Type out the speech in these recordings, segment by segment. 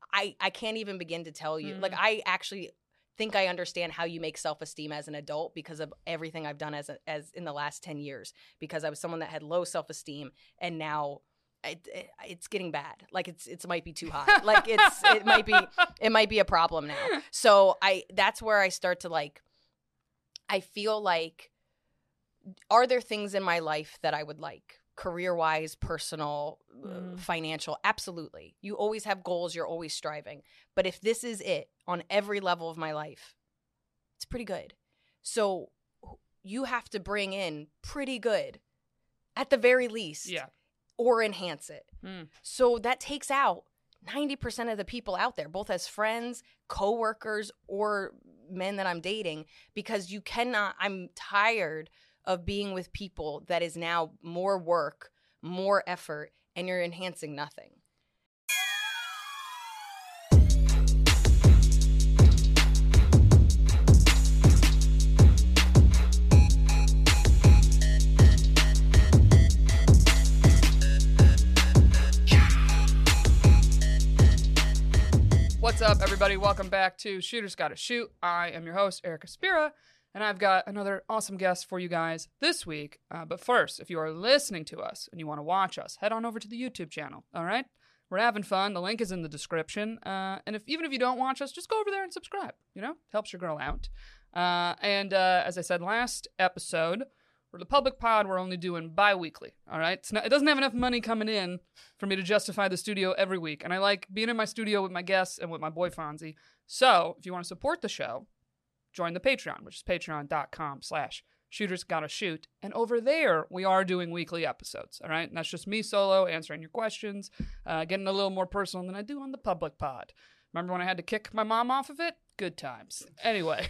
I can't even begin to tell you. Like, I actually think I understand how you make self-esteem as an adult because of everything I've done as in the last 10 years, because I was someone that had low self-esteem, and now it's getting bad. Like, it might be too high. Like, it might be a problem now. So that's where I start to, like, I feel like, are there things in my life that I would like? Career-wise, personal, financial, absolutely. You always have goals. You're always striving. But if this is it on every level of my life, it's pretty good. So you have to bring in pretty good at the very least, or enhance it. So that takes out 90% of the people out there, both as friends, coworkers, or men that I'm dating, because you cannot, I'm tired of being with people that is now more work, more effort, and you're enhancing nothing. What's up, everybody? Welcome back to Shooters Gotta Shoot. I am your host, Erica Spira, and I've got another awesome guest for you guys this week. But first, if you are listening to us and you want to watch us, head on over to the YouTube channel, all right? We're having fun. The link is in the description. And even if you don't watch us, just go over there and subscribe. You know, helps your girl out. And as I said last episode, for the public pod, we're only doing bi-weekly, all right? It doesn't have enough money coming in for me to justify the studio every week. And I like being in my studio with my guests and with my boy Fonzie. So if you want to support the show, join the Patreon, which is patreon.com/shootersgottashoot. And over there, we are doing weekly episodes, all right? And that's just me solo answering your questions, getting a little more personal than I do on the public pod. Remember when I had to kick my mom off of it? Good times. Anyway.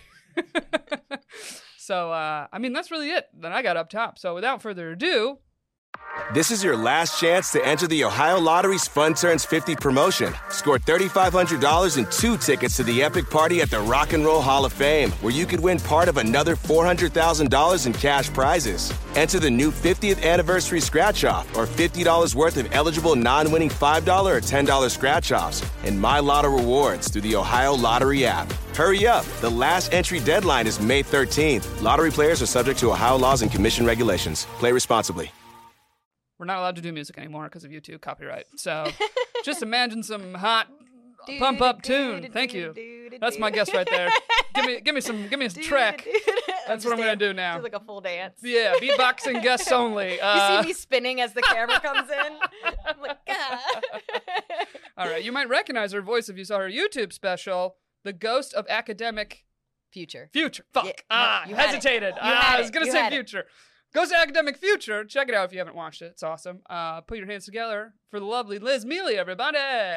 So, I mean, that's really it that I got up top. So without further ado... This is your last chance to enter the Ohio Lottery's Fun Turns 50 promotion. Score $3,500 and 2 tickets to the epic party at the Rock and Roll Hall of Fame, where you could win part of another $400,000 in cash prizes. Enter the new 50th anniversary scratch-off, or $50 worth of eligible non-winning $5 or $10 scratch-offs, and My Lotto rewards through the Ohio Lottery app. Hurry up. The last entry deadline is May 13th. Lottery players are subject to Ohio laws and commission regulations. Play responsibly. We're not allowed to do music anymore because of YouTube copyright. So just imagine some hot pump up tune. Thank you. That's my guess right there. Give me some track. That's what I'm gonna do now. Do like a full dance. Yeah, beatboxing guests only. You see me spinning as the camera comes in. I'm like, ah. All right, you might recognize her voice if you saw her YouTube special, The Ghost of Academic Future. Fuck. Yeah, You hesitated. I was gonna say Future. Ghost of Academic Future. Check it out if you haven't watched it. It's awesome. Put your hands together for the lovely Liz Mealy, everybody.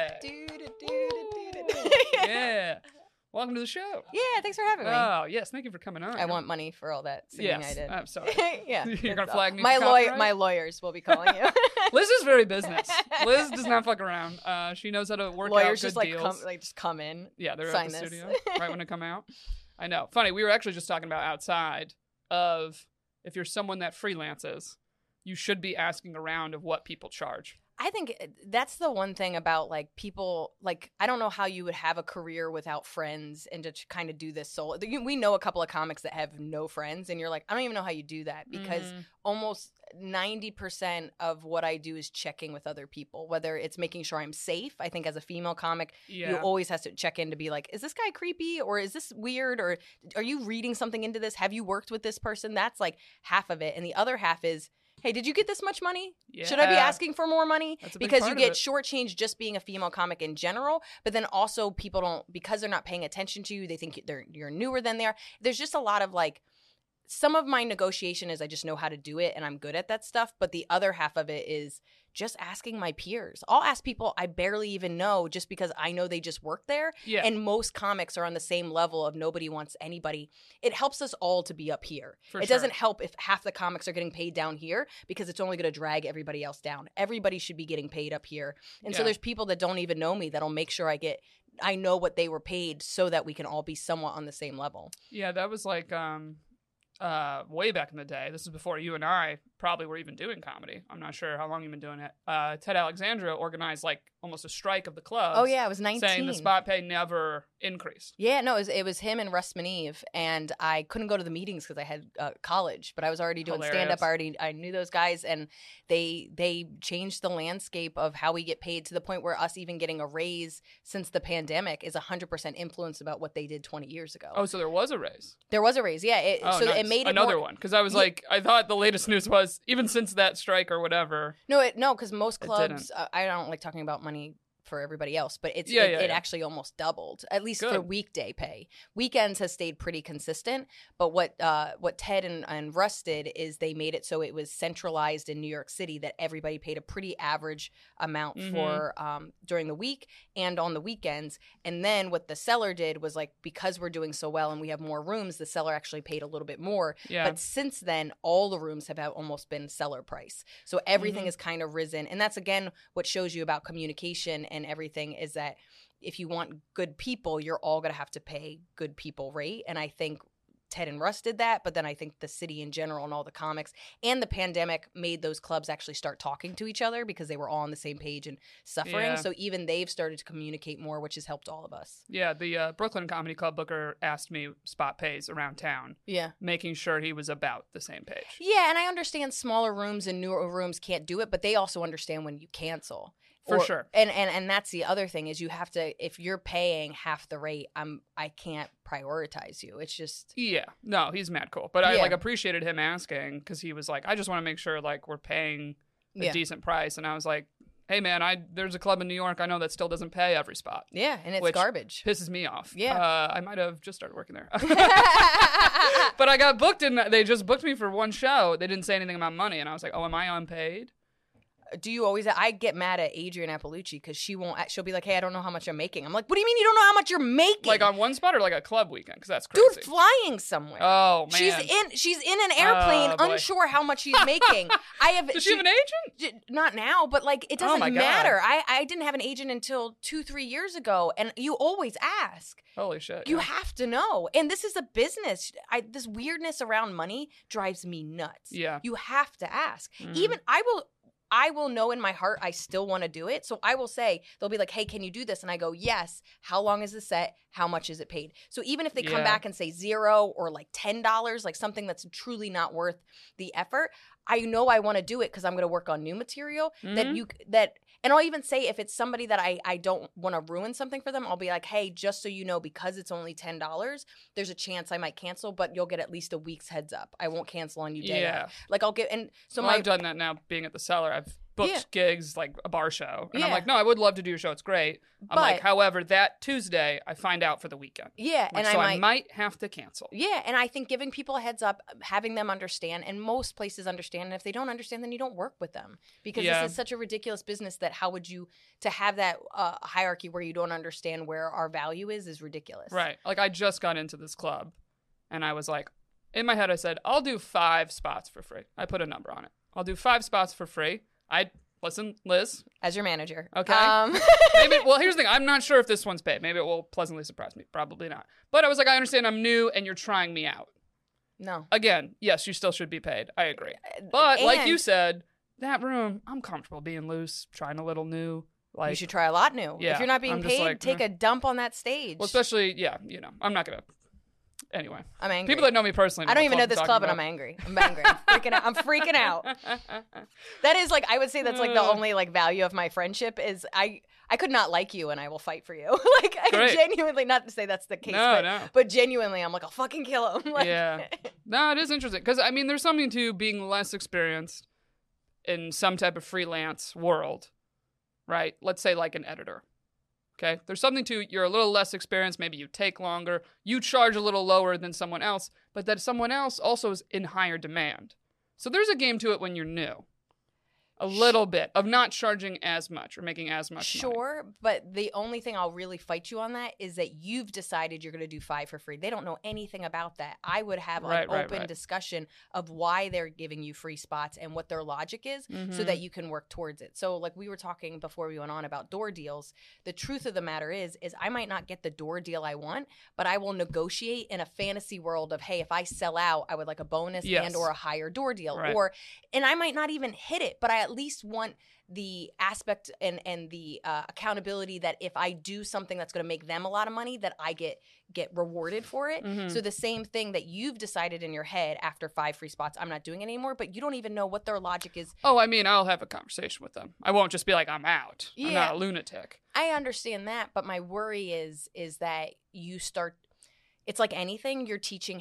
Yeah. Welcome to the show. Yeah, thanks for having me. Oh, yes. Thank you for coming on. I want money for all that singing I did. I'm sorry. Yeah. You're going to flag me my for copyright? My lawyers will be calling you. Liz is very business. Liz does not fuck around. She knows how to work lawyers out good deals. just come in. Yeah, they're sign at the this. studio right when it come out. I know. Funny, we were actually just talking about outside of... If you're someone that freelances, you should be asking around of what people charge. I think that's the one thing about, like, people, like, I don't know how you would have a career without friends and to kind of do this solo. We know a couple of comics that have no friends, and you're like, I don't even know how you do that, because almost 90% of what I do is checking with other people, whether it's making sure I'm safe. I think as a female comic, you always have to check in to be like, is this guy creepy, or is this weird, or are you reading something into this? Have you worked with this person? That's like half of it. And the other half is, hey, did you get this much money? Yeah. Should I be asking for more money? Because you get shortchanged just being a female comic in general, but then also people don't, because they're not paying attention to you, they think you're newer than they are. There's just a lot of, like, some of my negotiation is I just know how to do it and I'm good at that stuff. But the other half of it is just asking my peers. I'll ask people I barely even know just because I know they just work there. Yeah. And most comics are on the same level of nobody wants anybody. It helps us all to be up here. It doesn't help if half the comics are getting paid down here, because it's only going to drag everybody else down. Everybody should be getting paid up here. And so there's people that don't even know me that'll make sure I know what they were paid so that we can all be somewhat on the same level. Yeah, that was like... way back in the day, this is before you and I probably were even doing comedy. I'm not sure how long you've been doing it. Ted Alexandria organized like almost a strike of the clubs. Oh yeah, I was 19. Saying the spot pay never increased. Yeah, no, it was him and Russ Maneve, and I couldn't go to the meetings because I had college, but I was already doing stand-up. I knew those guys, and they changed the landscape of how we get paid to the point where us even getting a raise since the pandemic is 100% influenced about what they did 20 years ago. Oh, so there was a raise. There was a raise, yeah. Nice. It made it another one, because I was like, I thought the latest news was even since that strike or whatever. No, because most clubs, I don't like talking about money for everybody else, but it actually almost doubled, at least for weekday pay. Weekends has stayed pretty consistent, but what Ted and Russ did is they made it so it was centralized in New York City that everybody paid a pretty average amount for during the week and on the weekends. And then what the Cellar did was, like, because we're doing so well and we have more rooms, the Cellar actually paid a little bit more. Yeah. But since then, all the rooms have almost been Cellar price. So everything has kind of risen. And that's, again, what shows you about communication and everything, is that if you want good people, you're all going to have to pay good people rate. And I think Ted and Russ did that, but then I think the city in general and all the comics and the pandemic made those clubs actually start talking to each other because they were all on the same page and suffering. Yeah. So even they've started to communicate more, which has helped all of us. Yeah, the Brooklyn Comedy Club booker asked me spot pays around town. Yeah. Making sure he was about the same page. Yeah, and I understand smaller rooms and newer rooms can't do it, but they also understand when you cancel. For sure. And that's the other thing, is you have to, if you're paying half the rate, I can't prioritize you. It's just. Yeah. No, he's mad cool. But I appreciated him asking, because he was like, I just want to make sure like we're paying a decent price. And I was like, hey man, there's a club in New York I know that still doesn't pay every spot. Yeah, and it's garbage. Pisses me off. Yeah. I might have just started working there. But I got booked they just booked me for one show. They didn't say anything about money, and I was like, oh, am I unpaid? Do you always? I get mad at Adrienne Appalucci because she'll be like, hey, I don't know how much I'm making. I'm like, what do you mean you don't know how much you're making? Like on one spot or like a club weekend? Because that's crazy. Dude, flying somewhere. Oh man, she's in an airplane, unsure how much she's making. Does she have an agent? Not now, but like it doesn't matter. I didn't have an agent until 2-3 years ago, and you always ask. Holy shit! You have to know, and this is a business. This weirdness around money drives me nuts. Yeah, you have to ask. Even I will know in my heart I still want to do it. So I will say, they'll be like, hey, can you do this? And I go, yes. How long is the set? How much is it paid? So even if they come back and say $0 or like $10, like something that's truly not worth the effort, I know I want to do it because I'm going to work on new material and I'll even say if it's somebody that I don't want to ruin something for them, I'll be like, hey, just so you know, because it's only $10, there's a chance I might cancel, but you'll get at least a week's heads up. I won't cancel on you day of. Like I'll get, and so I've done that now being at the Cellar. I've booked gigs like a bar show. And I'm like, no, I would love to do your show. It's great. I'm like, however, that Tuesday I find out for the weekend. Yeah. Like, and I might have to cancel. Yeah. And I think giving people a heads up, having them understand, and most places understand. And if they don't understand, then you don't work with them, because this is such a ridiculous business that how would you, to have that hierarchy where you don't understand where our value is ridiculous. Right. Like I just got into this club and I was like, in my head, I said, I'll do 5 spots for free. I put a number on it. I'll do 5 spots for free. Listen, Liz. As your manager. Okay. Maybe. Well, here's the thing. I'm not sure if this one's paid. Maybe it will pleasantly surprise me. Probably not. But I was like, I understand I'm new and you're trying me out. No. Again, yes, you still should be paid. I agree. But like you said, that room, I'm comfortable being loose, trying a little new. Like, you should try a lot new. Yeah, if you're not being paid, take a dump on that stage. Well, especially, I'm not going to. Anyway, I'm angry. People that know me personally, I don't even know this club, and I'm angry. I'm freaking out. That is like, I would say that's like the only like value of my friendship is I could not like you, and I will fight for you. Like I genuinely, not to say that's the case, but genuinely, I'm like, I'll fucking kill him. Like, yeah. No, it is interesting because I mean, there's something to being less experienced in some type of freelance world, right? Let's say like an editor. Okay, there's something to you're a little less experienced, maybe you take longer, you charge a little lower than someone else, but that someone else also is in higher demand. So there's a game to it when you're new. a little bit of not charging as much or making as much money. Sure, but the only thing I'll really fight you on that is that you've decided you're going to do 5 for free. They don't know anything about that. I would have an open discussion of why they're giving you free spots and what their logic is so that you can work towards it. So like we were talking before we went on about door deals, the truth of the matter is I might not get the door deal I want, but I will negotiate in a fantasy world of, hey, if I sell out, I would like a bonus and or a higher door deal. And I might not even hit it, but I at least want the aspect and the accountability that if I do something that's going to make them a lot of money, that I get rewarded for it. So the same thing that you've decided in your head after 5 free spots, I'm not doing it anymore, but you don't even know what their logic is. Oh, I mean, I'll have a conversation with them. I won't just be like, I'm out. I'm not a lunatic. I understand that, but my worry is that you start, it's like anything, you're teaching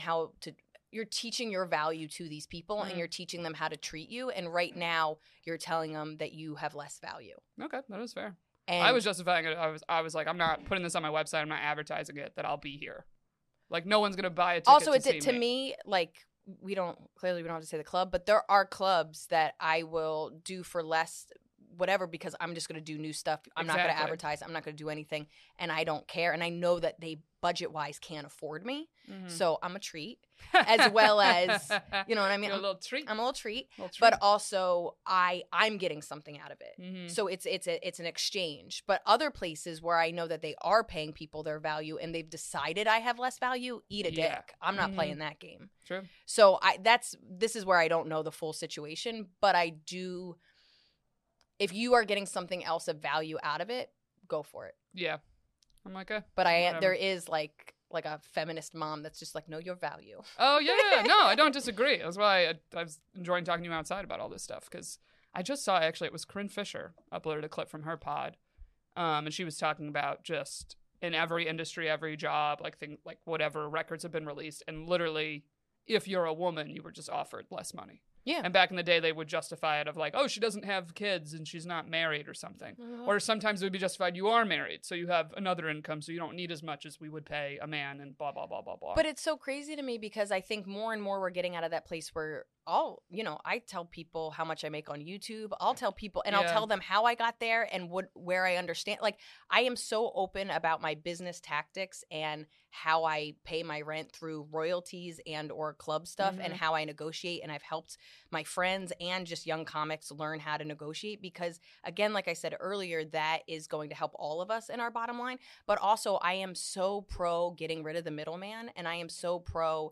your value to these people and you're teaching them how to treat you. And right now you're telling them that you have less value. Okay, that is fair. And I was justifying it. I was like, I'm not putting this on my website. I'm not advertising it, that I'll be here. Like, no one's going to buy a ticket also, to me, like, we don't have to say the club, but there are clubs that I will do for less whatever because I'm just going to do new stuff. I'm not going to advertise. I'm not going to do anything. And I don't care. And I know that they budget-wise can't afford me. So I'm a treat as well as, you know what I mean? You're a little treat. I'm a little treat. But also I'm getting something out of it. So it's an exchange. But other places where I know that they are paying people their value and they've decided I have less value, eat a dick. I'm not playing that game. True. So this is where I don't know the full situation, but I do. If you are getting something else of value out of it, go for it. Yeah. I'm like, but there is like a feminist mom that's just like, know your value. Oh, yeah. No, I don't disagree. That's why I was enjoying talking to you outside about all this stuff, because I just saw, actually, it was Corinne Fisher uploaded a clip from her pod, and she was talking about just in every industry, every job, like whatever records have been released, and literally, if you're a woman, you were just offered less money. Yeah. And back in the day, they would justify it of like, oh, she doesn't have kids and she's not married or something. Or sometimes it would be justified, you are married, so you have another income, so you don't need as much as we would pay a man and blah, blah, blah, blah, blah. But it's so crazy to me because I think more and more we're getting out of that place where I tell people how much I make on YouTube. I'll tell people, and I'll tell them how I got there and where I understand. Like, I am so open about my business tactics and how I pay my rent through royalties and or club stuff and how I negotiate. And I've helped my friends and just young comics learn how to negotiate because, again, like I said earlier, that is going to help all of us in our bottom line. But also, I am so pro getting rid of the middleman, and I am so pro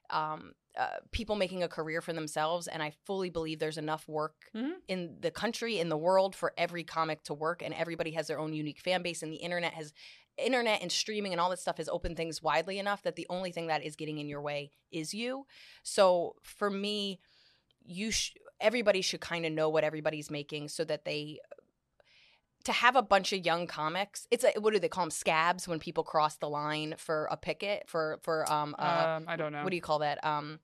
people making a career for themselves. And I fully believe there's enough work in the country, in the world, for every comic to work, and everybody has their own unique fan base, and the internet and streaming and all that stuff has opened things widely enough that the only thing that is getting in your way is you. So for me, everybody should kind of know what everybody's making so that to have a bunch of young comics, it's what do they call them, scabs, when people cross the line for a picket for I don't know, what do you call that,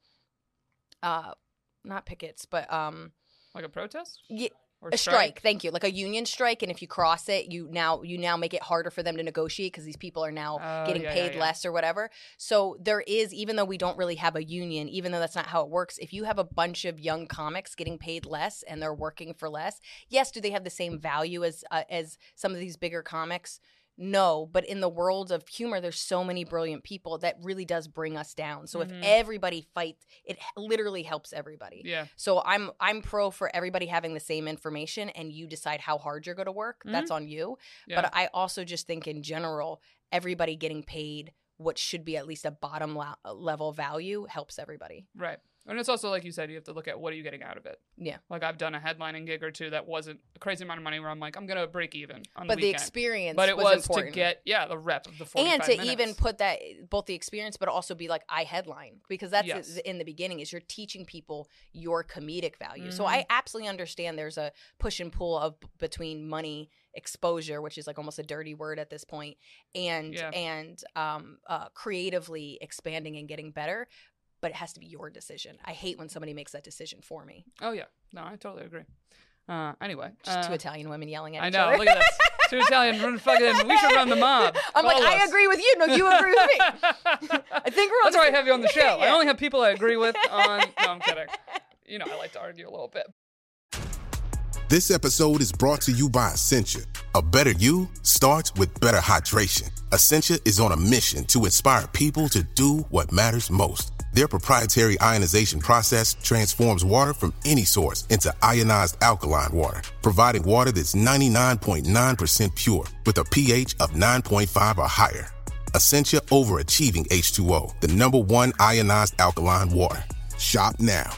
not pickets, but like a protest? Yeah. Or a strike, thank you. Like a union strike, and if you cross it, you now make it harder for them to negotiate because these people are now getting paid less or whatever. So there is, even though we don't really have a union, even though that's not how it works, if you have a bunch of young comics getting paid less and they're working for less, yes, do they have the same value as some of these bigger comics? No, but in the world of humor, there's so many brilliant people that really does bring us down. So if everybody fights, it literally helps everybody. Yeah. So I'm pro for everybody having the same information, and you decide how hard you're going to work. That's on you. Yeah. But I also just think in general, everybody getting paid what should be at least a bottom level value helps everybody. Right. And it's also, like you said, you have to look at what are you getting out of it. Yeah. Like, I've done a headlining gig or two that wasn't a crazy amount of money where I'm like, I'm going to break even on the weekend. But the experience was important. To get, the rep of the 45 minutes. And to even put that, both the experience, but also be like, I headline. Because that's in the beginning, is you're teaching people your comedic value. So I absolutely understand there's a push and pull between money exposure, which is like almost a dirty word at this point, and creatively expanding and getting better. But it has to be your decision. I hate when somebody makes that decision for me. Oh, yeah. No, I totally agree. Anyway. Just two Italian women yelling at each other. I know. Look at this. Two Italian. We should run the mob. I'm like, I agree with you. No, you agree with me. I think we're on That's why I have you on the show. I only have people I agree with on... No, I'm kidding. I like to argue a little bit. This episode is brought to you by Essentia. A better you starts with better hydration. Essentia is on a mission to inspire people to do what matters most. Their proprietary ionization process transforms water from any source into ionized alkaline water, providing water that's 99.9% pure with a pH of 9.5 or higher. Essentia overachieving H2O, the #1 ionized alkaline water. Shop now.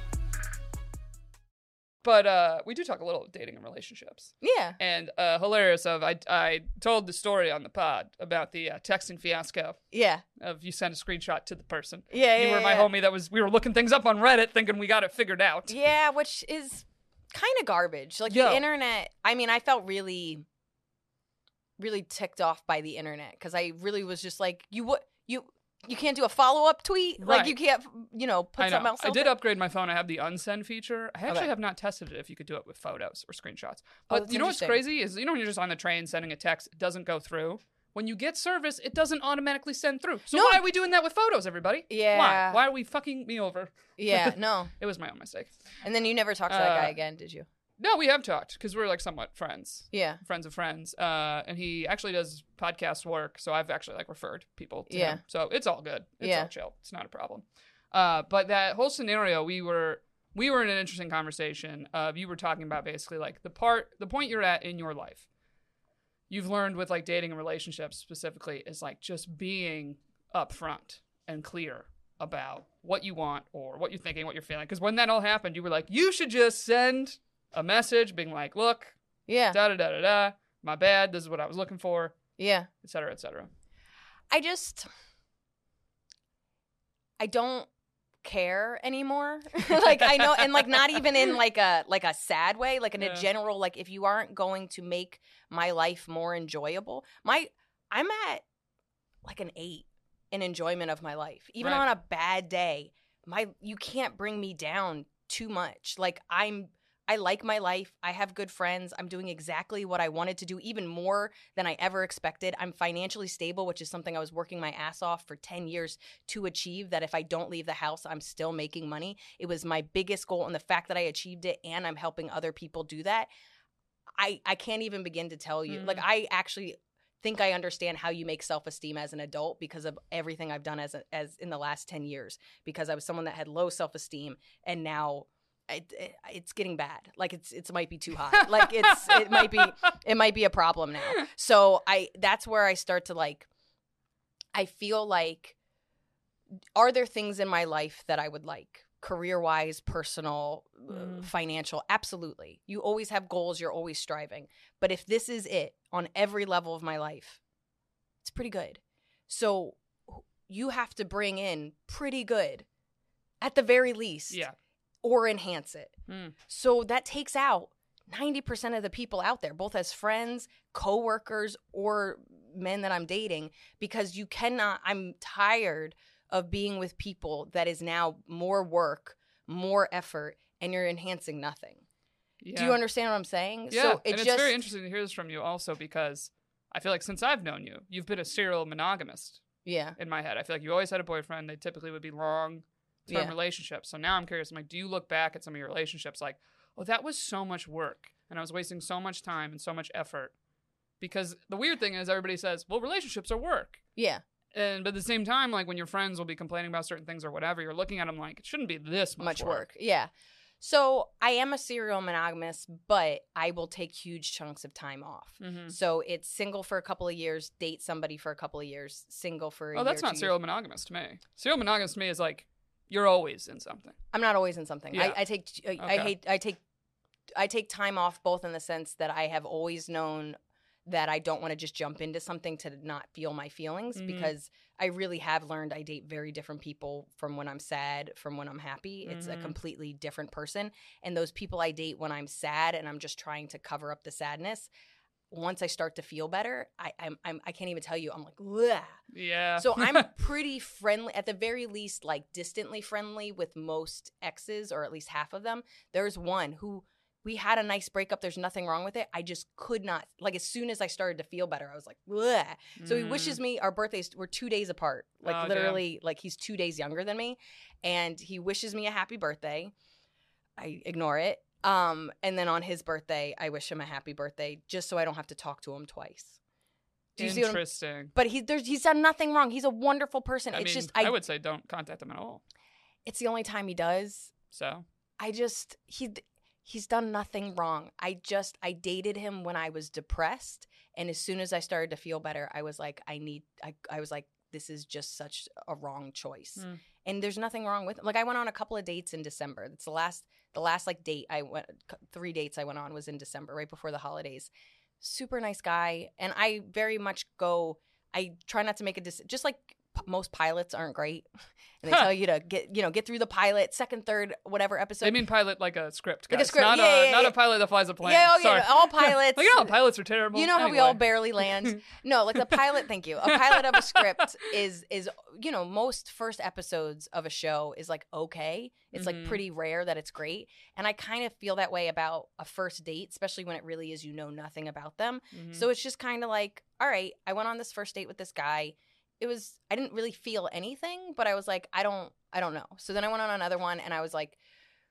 But we do talk a little dating and relationships. Yeah. And hilarious I told the story on the pod about the texting fiasco. Yeah. Of you sent a screenshot to the person. Yeah, You were my homie we were looking things up on Reddit thinking we got it figured out. Yeah, which is kind of garbage. Like the internet, I mean, I felt really, really ticked off by the internet because I really was just like, you can't do a follow-up tweet? Right. Like, you can't, put something else I out did there? upgrade my phone. I have the unsend feature. I actually have not tested it if you could do it with photos or screenshots. But that's you know what's interesting. crazy is, when you're just on the train sending a text, it doesn't go through. When you get service, it doesn't automatically send through. So why are we doing that with photos, everybody? Yeah. Why? Why are we fucking me over? Yeah, no. It was my own mistake. And then you never talked to that guy again, did you? No, we have talked because we're like somewhat friends. Yeah. Friends of friends. And he actually does podcast work. So I've actually referred people to him. So it's all good. It's all chill. It's not a problem. But that whole scenario, we were in an interesting conversation. You were talking about basically like the point you're at in your life. You've learned with like dating and relationships specifically is like just being upfront and clear about what you want or what you're thinking, what you're feeling. Because when that all happened, you were like, you should just send a message being like, look, da-da-da-da-da, my bad, this is what I was looking for, et cetera, et cetera. I don't care anymore. Like, I know, and like not even in like a sad way, like in a general, like if you aren't going to make my life more enjoyable, I'm at like an 8 in enjoyment of my life. Even on a bad day, you can't bring me down too much. Like I like my life. I have good friends. I'm doing exactly what I wanted to do, even more than I ever expected. I'm financially stable, which is something I was working my ass off for 10 years to achieve, that if I don't leave the house, I'm still making money. It was my biggest goal, and the fact that I achieved it and I'm helping other people do that, I can't even begin to tell you. Like, I actually think I understand how you make self-esteem as an adult because of everything I've done as in the last 10 years, because I was someone that had low self-esteem, and now it's getting bad. Like it might be too high. Like it might be a problem now. So that's where I start to like, I feel like, are there things in my life that I would like? Career-wise, personal, financial, absolutely. You always have goals, you're always striving. But if this is it on every level of my life, it's pretty good. So you have to bring in pretty good at the very least. Yeah. Or enhance it. So that takes out 90% of the people out there, both as friends, coworkers, or men that I'm dating, because you cannot, I'm tired of being with people that is now more work, more effort, and you're enhancing nothing. Yeah. Do you understand what I'm saying? Yeah, So it's very interesting to hear this from you also, because I feel like since I've known you, you've been a serial monogamist. Yeah. In my head. I feel like you always had a boyfriend. They typically would be long-term relationships. So now I'm curious, I'm like, do you look back at some of your relationships like, oh, that was so much work, and I was wasting so much time and so much effort? Because the weird thing is everybody says, well, relationships are work. Yeah. But at the same time, like when your friends will be complaining about certain things or whatever, you're looking at them like, it shouldn't be this much work. Yeah. So I am a serial monogamist, but I will take huge chunks of time off. Mm-hmm. So it's single for a couple of years, date somebody for a couple of years, single for a year. Oh, that's not serial monogamous to me. Serial monogamous to me is like, you're always in something. I'm not always in something. Yeah. I take time off, both in the sense that I have always known that I don't want to just jump into something to not feel my feelings, because I really have learned I date very different people from when I'm sad, from when I'm happy. It's a completely different person. And those people I date when I'm sad and I'm just trying to cover up the sadness, once I start to feel better, I can't even tell you. I'm like, bleh. Yeah. So I'm pretty friendly, at the very least, like distantly friendly with most exes, or at least half of them. There's one who we had a nice breakup. There's nothing wrong with it. I just could not, like, as soon as I started to feel better, I was like, bleh. So he wishes me, our birthdays were 2 days apart. Like literally, like he's 2 days younger than me. And he wishes me a happy birthday. I ignore it. And then on his birthday, I wish him a happy birthday just so I don't have to talk to him twice. Do you see what Interesting. But he's done nothing wrong. He's a wonderful person. I It's mean, just I would say don't contact him at all. It's the only time he does. So He's done nothing wrong. I dated him when I was depressed, and as soon as I started to feel better, I was like, I was like, this is just such a wrong choice. And there's nothing wrong with it. Like, I went on a couple of dates in December. It's the last like date I went, 3 dates I went on was in December, right before the holidays. Super nice guy, and I very much I try not to make a decision. Just like most pilots aren't great, and they tell you to get through the pilot, second, third, whatever episode. They mean pilot like a script, guys. Like a script, not a pilot that flies a plane. Yeah, Sorry. all pilots. Like, oh, pilots are terrible. You know how we Anyway. all barely land? No, like the pilot, thank you. A pilot of a script is most first episodes of a show is like okay. It's like pretty rare that it's great. And I kind of feel that way about a first date, especially when it really is nothing about them. So it's just kind of like, all right, I went on this first date with this guy. I didn't really feel anything, but I was like, I don't know. So then I went on another one and I was like,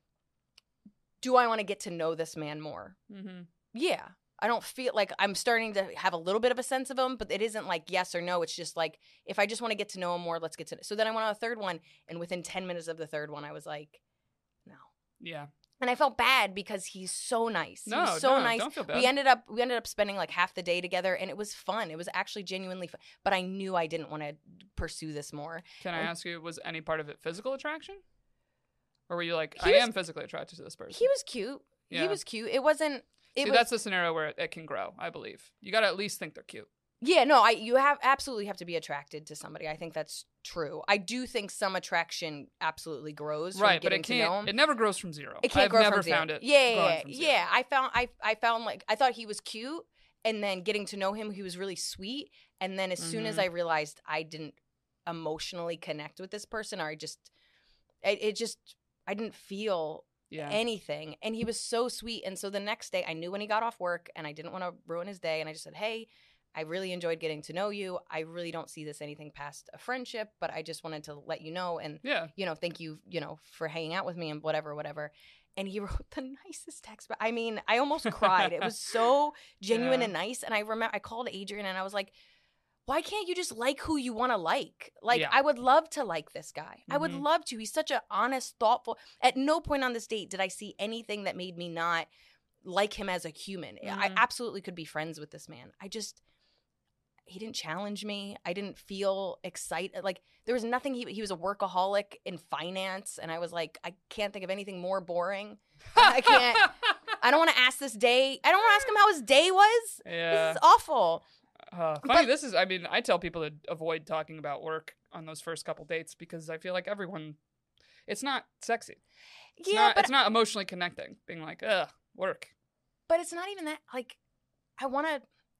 do I want to get to know this man more? Yeah. I don't feel like I'm starting to have a little bit of a sense of him, but it isn't like yes or no. It's just like, if I just want to get to know him more, let's get to know. So then I went on a third one, and within 10 minutes of the third one, I was like, no. Yeah. And I felt bad because he's so nice. No, he was so no, nice. don't feel bad. We ended up spending like half the day together, and it was fun. It was actually genuinely fun. But I knew I didn't want to pursue this more. Can I ask you, was any part of it physical attraction? Or were you like, I am physically attracted to this person? He was cute. Yeah. He was cute. It wasn't. That's the scenario where it can grow, I believe. You got to at least think they're cute. Yeah, no, you absolutely have to be attracted to somebody. I think that's true. I do think some attraction absolutely grows from Right, but getting it to know can't. him. It never grows from zero. It can't I've grow never from zero. found it. Yeah. I found like I thought he was cute, and then getting to know him, he was really sweet. And then as soon as I realized I didn't emotionally connect with this person, or I didn't feel anything. And he was so sweet. And so the next day, I knew when he got off work, and I didn't want to ruin his day, and I just said, hey, I really enjoyed getting to know you. I really don't see this anything past a friendship, but I just wanted to let you know, and thank you, for hanging out with me and whatever. And he wrote the nicest text. But I mean, I almost cried. It was so genuine and nice. And I remember I called Adrian and I was like, why can't you just like who you want to like? Like, I would love to like this guy. I would love to. He's such an honest, thoughtful. At no point on this date did I see anything that made me not like him as a human. I absolutely could be friends with this man. He didn't challenge me. I didn't feel excited. Like, there was nothing. He was a workaholic in finance. And I was like, I can't think of anything more boring. I don't want to ask this day. I don't want to ask him how his day was. Yeah. This is awful. Funny, I tell people to avoid talking about work on those first couple dates because I feel like it's not sexy. It's not emotionally connecting. Being like, ugh, work. But it's not even that. Like, I want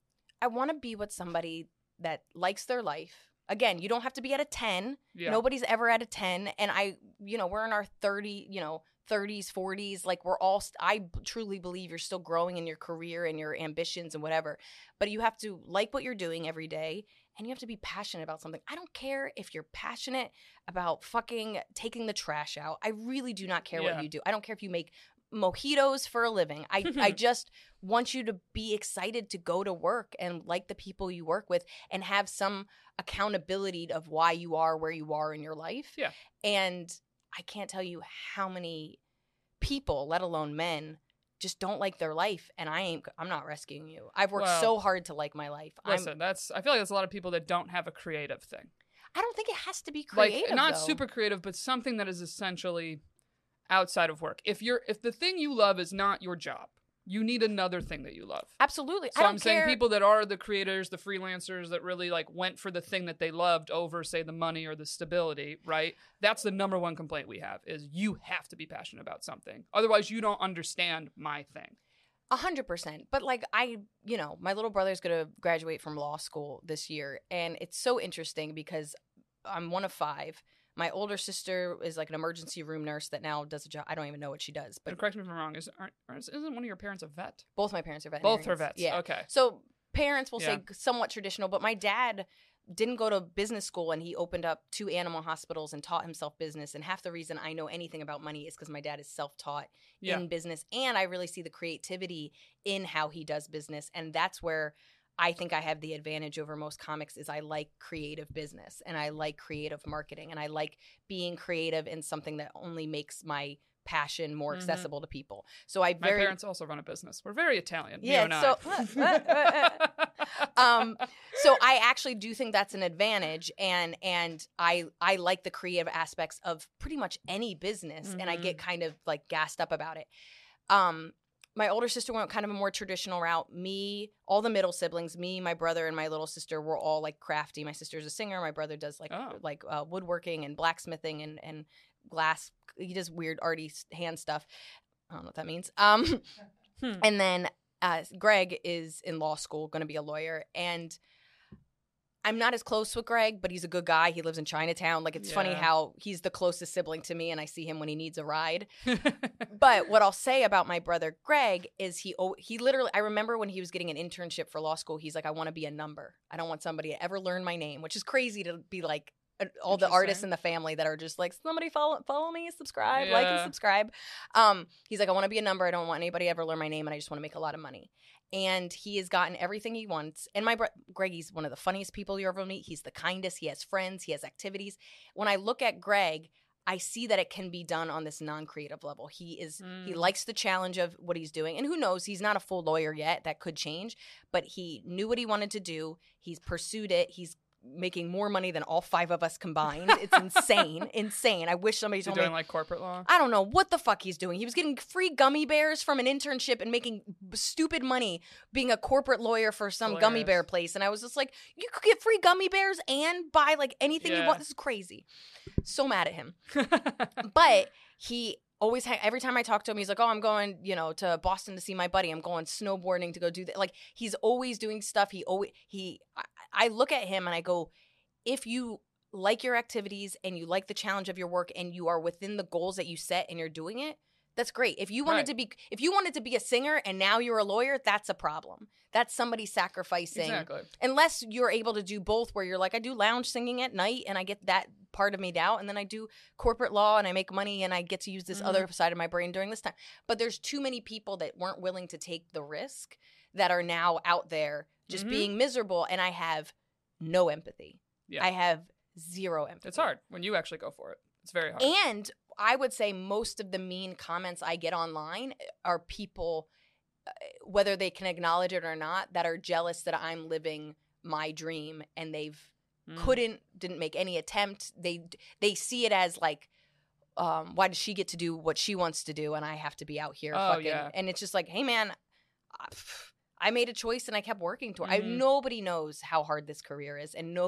to be with somebody that likes their life. Again, you don't have to be at a 10. Yeah. Nobody's ever at a 10. And we're in our 30, 30s, 40s. Like, I truly believe you're still growing in your career and your ambitions and whatever. But you have to like what you're doing every day, and you have to be passionate about something. I don't care if you're passionate about fucking taking the trash out. I really do not care what you do. I don't care if you make mojitos for a living. I just want you to be excited to go to work and like the people you work with and have some accountability of why you are where you are in your life. Yeah. And I can't tell you how many people, let alone men, just don't like their life, and I'm not rescuing you. I've worked so hard to like my life. Listen, I feel like there's a lot of people that don't have a creative thing. I don't think it has to be creative. Like, not though. super creative, but something that is essentially outside of work. If the thing you love is not your job, you need another thing that you love. Absolutely. So I'm saying people that are the creators, the freelancers that really like went for the thing that they loved over, say, the money or the stability, right? That's the number one complaint we have is you have to be passionate about something. Otherwise, you don't understand my thing. 100%. But like my little brother's going to graduate from law school this year. And it's so interesting because I'm one of 5. My older sister is like an emergency room nurse that now does a job. I don't even know what she does. But correct me if I'm wrong. Isn't one of your parents a vet? Both my parents are veterinarians. Both are vets. Yeah. Okay. So parents will say somewhat traditional, but my dad didn't go to business school, and he opened up 2 animal hospitals and taught himself business. And half the reason I know anything about money is because my dad is self-taught in business. And I really see the creativity in how he does business. And that's where I think I have the advantage over most comics is I like creative business and I like creative marketing and I like being creative in something that only makes my passion more accessible to people. So my parents also run a business. We're very Italian. Yeah. So I actually do think that's an advantage, and I like the creative aspects of pretty much any business, and I get kind of like gassed up about it. My older sister went kind of a more traditional route. Me, all the middle siblings, me, my brother, and my little sister were all like crafty. My sister's a singer. My brother does like woodworking and blacksmithing and glass. He does weird arty hand stuff. I don't know what that means. And then Greg is in law school, going to be a lawyer. And I'm not as close with Greg, but he's a good guy. He lives in Chinatown. Like, it's funny how he's the closest sibling to me, and I see him when he needs a ride. But what I'll say about my brother Greg is he literally, I remember when he was getting an internship for law school, he's like, I want to be a number. I don't want somebody to ever learn my name, which is crazy to be like, all the artists in the family that are just like, somebody follow me, subscribe, like and subscribe. He's like, I want to be a number. I don't want anybody to ever learn my name, and I just want to make a lot of money. And he has gotten everything he wants. And Greggy's one of the funniest people you ever meet. He's the kindest. He has friends. He has activities. When I look at Greg, I see that it can be done on this non-creative level. He likes the challenge of what he's doing. And who knows, he's not a full lawyer yet. That could change. But he knew what he wanted to do. He's pursued it. He's making more money than all 5 of us combined. It's insane. I wish somebody told me. Doing like corporate law? I don't know what the fuck he's doing. He was getting free gummy bears from an internship and making stupid money being a corporate lawyer for some gummy bear place. And I was just like, you could get free gummy bears and buy like anything you want. This is crazy. So mad at him. But he always every time I talk to him, he's like, oh, I'm going, to Boston to see my buddy. I'm going snowboarding to go do that. Like, he's always doing stuff. I look at him and I go, if you like your activities and you like the challenge of your work and you are within the goals that you set and you're doing it, that's great. If you wanted to be a singer and now you're a lawyer, that's a problem. That's somebody sacrificing. Exactly. Unless you're able to do both, where you're like, I do lounge singing at night and I get that part of me out, and then I do corporate law and I make money and I get to use this other side of my brain during this time. But there's too many people that weren't willing to take the risk that are now out there just being miserable, and I have no empathy. Yeah. I have zero empathy. It's hard when you actually go for it. It's very hard. And I would say most of the mean comments I get online are people, whether they can acknowledge it or not, that are jealous that I'm living my dream and didn't make any attempt. They see it as like, why does she get to do what she wants to do and I have to be out here fucking. And it's just like, hey man, I made a choice and I kept working toward it. Nobody knows how hard this career is, and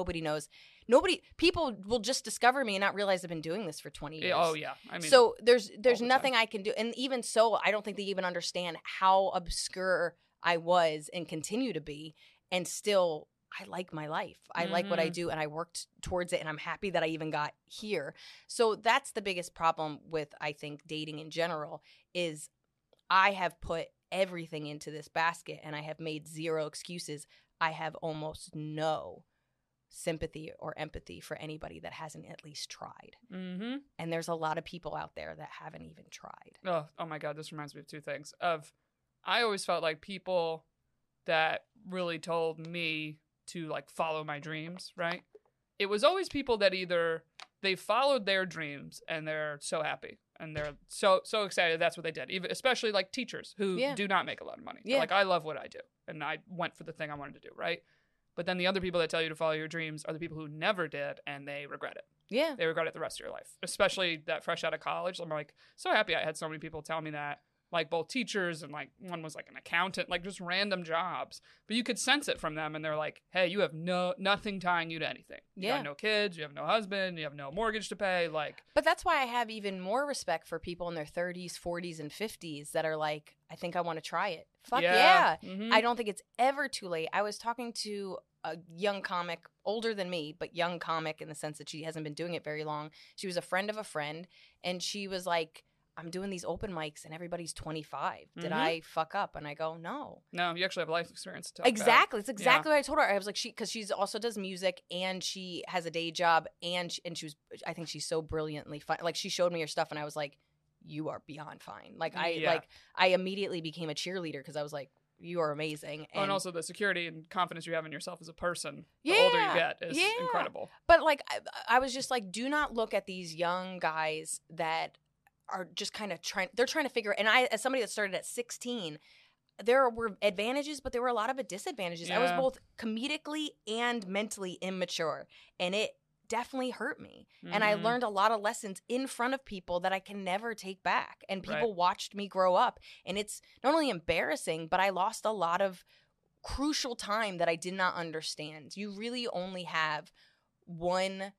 people will just discover me and not realize I've been doing this for 20 years. Oh yeah. I mean, so there's nothing I can do. And even so, I don't think they even understand how obscure I was and continue to be. And still, I like my life. I like what I do, and I worked towards it, and I'm happy that I even got here. So that's the biggest problem with, I think, dating in general is I have put everything into this basket and I have made zero excuses. I have almost no sympathy or empathy for anybody that hasn't at least tried. And there's a lot of people out there that haven't even tried. Oh my God, this reminds me of 2 things. I always felt like people that really told me to like follow my dreams, right? It was always people that either they followed their dreams and they're so happy and they're so excited that's what they did. Even especially like teachers who do not make a lot of money. They're like, I love what I do and I went for the thing I wanted to do, right? But then the other people that tell you to follow your dreams are the people who never did and they regret it. Yeah. They regret it the rest of your life, especially that fresh out of college. I'm like so happy I had so many people tell me that, like both teachers and like one was like an accountant, like just random jobs. But you could sense it from them and they're like, hey, you have nothing tying you to anything. You got no kids, you have no husband, you have no mortgage to pay. But that's why I have even more respect for people in their 30s, 40s, and 50s that are like, I think I want to try it. Fuck yeah. I don't think it's ever too late. I was talking to a young comic, older than me, but young comic in the sense that she hasn't been doing it very long. She was a friend of a friend, and she was like, I'm doing these open mics and everybody's 25. Did I fuck up? And I go, no. No, you actually have life experience to talk Exactly. about. It's exactly what I told her. I was like, because she's also does music and she has a day job and she was, I think she's so brilliantly fun. Like she showed me her stuff and I was like, you are beyond fine. Like I immediately became a cheerleader because I was like, you are amazing. And also the security and confidence you have in yourself as a person, yeah, the older you get, is incredible. But like, I was just like, do not look at these young guys that are just kind of they're trying to figure, and I, as somebody that started at 16, there were advantages, but there were a lot of disadvantages. I was both comedically and mentally immature, and it definitely hurt me. And I learned a lot of lessons in front of people that I can never take back. And people watched me grow up. And it's not only embarrassing, but I lost a lot of crucial time that I did not understand. You really only have one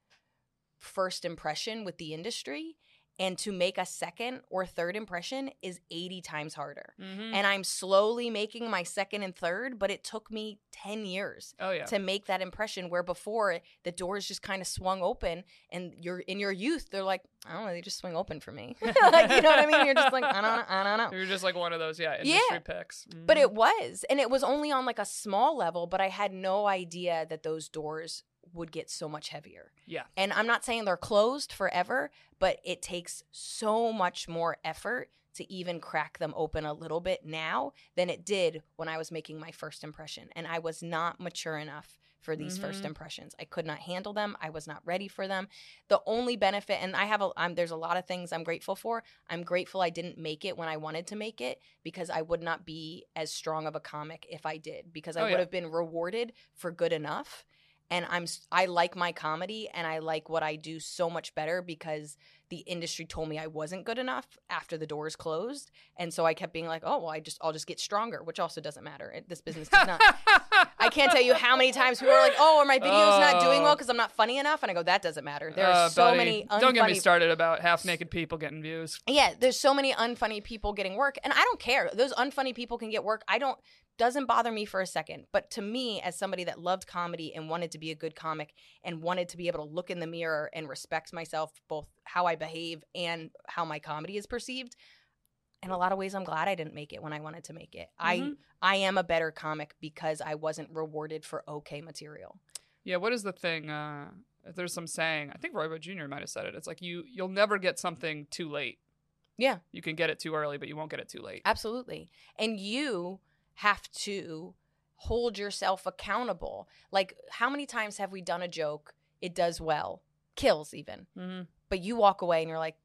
first impression with the industry. And to make a second or third impression is 80 times harder. And I'm slowly making my second and third, but it took me 10 years to make that impression, where before the doors just kind of swung open, and you're in your youth, they're like, I don't know, they just swing open for me. Like, you know what I mean? You're just like, I don't know. You're just like one of those, industry picks. But it was. And it was only on like a small level, but I had no idea that those doors would get so much heavier. Yeah. And I'm not saying they're closed forever, but it takes so much more effort to even crack them open a little bit now than it did when I was making my first impression. And I was not mature enough for these first impressions. I could not handle them. I was not ready for them. The only benefit, and there's a lot of things I'm grateful for. I'm grateful I didn't make it when I wanted to make it, because I would not be as strong of a comic if I did, because I would have been rewarded for good enough. And I like my comedy and I like what I do so much better because the industry told me I wasn't good enough after the doors closed. And so I kept being like, oh, well, I'll just get stronger, which also doesn't matter. This business does not. I can't tell you how many times people are like, oh, are my videos not doing well because I'm not funny enough? And I go, that doesn't matter. There are so many unfunny. Don't get me started about half-naked people getting views. Yeah, there's so many unfunny people getting work. And I don't care. Those unfunny people can get work. Doesn't bother me for a second. But to me, as somebody that loved comedy and wanted to be a good comic and wanted to be able to look in the mirror and respect myself, both how I behave and how my comedy is perceived, in a lot of ways, I'm glad I didn't make it when I wanted to make it. I am a better comic because I wasn't rewarded for okay material. Yeah, what is the thing? There's some saying, I think Roy Wood Jr. might have said it. It's like you'll never get something too late. Yeah. You can get it too early, but you won't get it too late. Absolutely. And you have to hold yourself accountable. Like, how many times have we done a joke, it does well, kills even, but you walk away and you're like,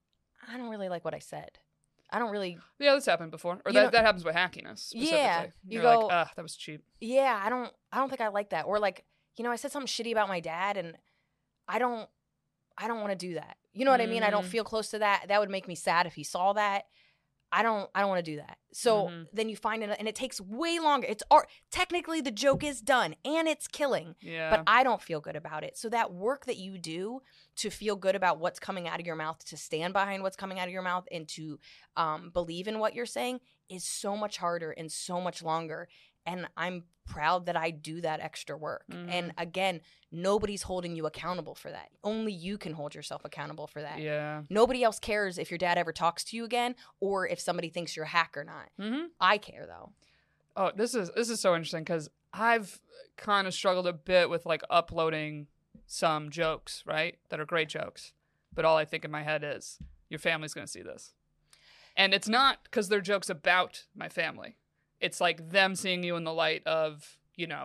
I don't really like what I said. I don't really. Yeah, that's happened before. Or that happens with hackiness specifically. Yeah. You're go, like, that was cheap. Yeah, I don't think I like that. Or like, I said something shitty about my dad and I don't want to do that. You know what I mean? I don't feel close to that. That would make me sad if he saw that. I don't want to do that. So then you find it, and it takes way longer. It's art. Technically, the joke is done, and it's killing. Yeah. But I don't feel good about it. So that work that you do to feel good about what's coming out of your mouth, to stand behind what's coming out of your mouth, and to believe in what you're saying is so much harder and so much longer. And I'm proud that I do that extra work. And again, nobody's holding you accountable for that. Only you can hold yourself accountable for that. Yeah. Nobody else cares if your dad ever talks to you again or if somebody thinks you're a hack or not. I care, though. Oh, this is so interesting because I've kind of struggled a bit with like uploading some jokes, right? That are great jokes. But all I think in my head is, your family's going to see this. And it's not because they're jokes about my family. It's like them seeing you in the light of,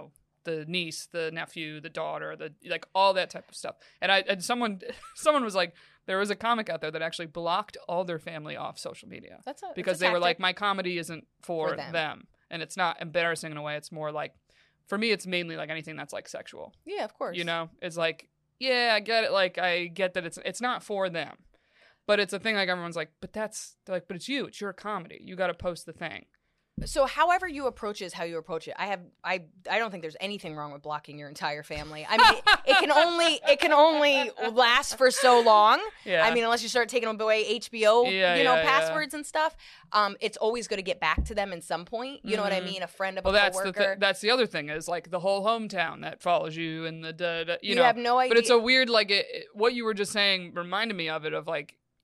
the niece, the nephew, the daughter, like all that type of stuff. And someone was like, there was a comic out there that actually blocked all their family off social media because they were like, my comedy isn't for them. And it's not embarrassing in a way. It's more like, for me, it's mainly like anything that's like sexual. Yeah, of course. It's like, yeah, I get it. Like, I get that it's not for them, but it's a thing. Like, everyone's like, but it's you. It's your comedy. You got to post the thing. So however you approach it is how you approach it. I don't think there's anything wrong with blocking your entire family. I mean, it can only last for so long. Yeah. I mean, unless you start taking away HBO, passwords and stuff. It's always going to get back to them at some point. You know what I mean? A friend of a coworker. That's the other thing is like the whole hometown that follows you and you have no idea. But it's a weird, like what you were just saying reminded me of it, of like,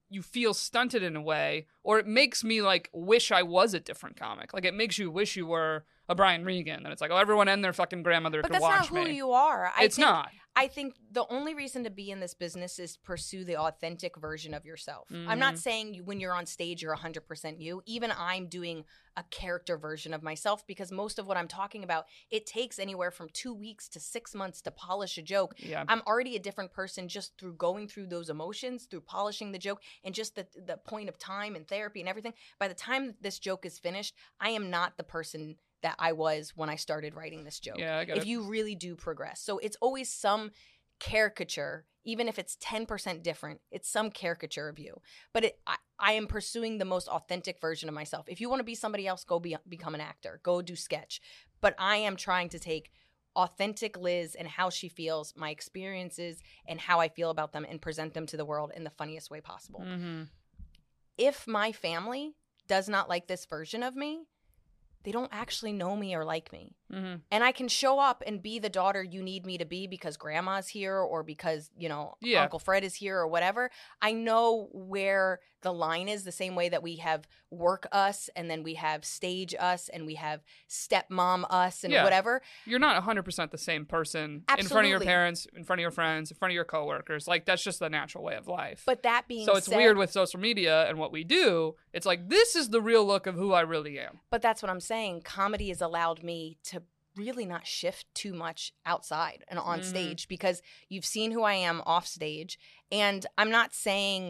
you feel stunted in a way, or it makes me like wish I was a different comic. Like it makes you wish you were a Brian Regan, and it's like, oh, everyone and their fucking grandmother But can watch me. that's not who you are. It's not. I think the only reason to be in this business is to pursue the authentic version of yourself. I'm not saying when you're on stage you're 100% you. Even I'm doing a character version of myself, because most of what I'm talking about, it takes anywhere from 2 weeks to 6 months to polish a joke. Yeah. I'm already a different person just through going through those emotions, through polishing the joke, and just the point of time and therapy and everything. By the time this joke is finished, I am not the person that I was when I started writing this joke. Yeah, I get it. If you really do progress. So it's always some caricature, even if it's 10% different, it's some caricature of you. But I am pursuing the most authentic version of myself. If you want to be somebody else, go become an actor. Go do sketch. But I am trying to take authentic Liz and how she feels, my experiences, and how I feel about them, and present them to the world in the funniest way possible. Mm-hmm. If my family does not like this version of me, they don't actually know me or like me. Mm-hmm. And I can show up and be the daughter you need me to be because grandma's here, or because, Yeah. Uncle Fred is here, or whatever. I know where the line is, the same way that we have work us, and then we have stage us, and we have stepmom us, and Yeah. whatever. You're not 100% the same person in front of your Absolutely. parents, in front of your friends, in front of your coworkers. Like, that's just the natural way of life. But that being so it's said, weird with social media and what we do. It's like, this is the real look of who I really am. But that's what I'm saying. Comedy has allowed me to really not shift too much outside and on stage, because you've seen who I am off stage. And I'm not saying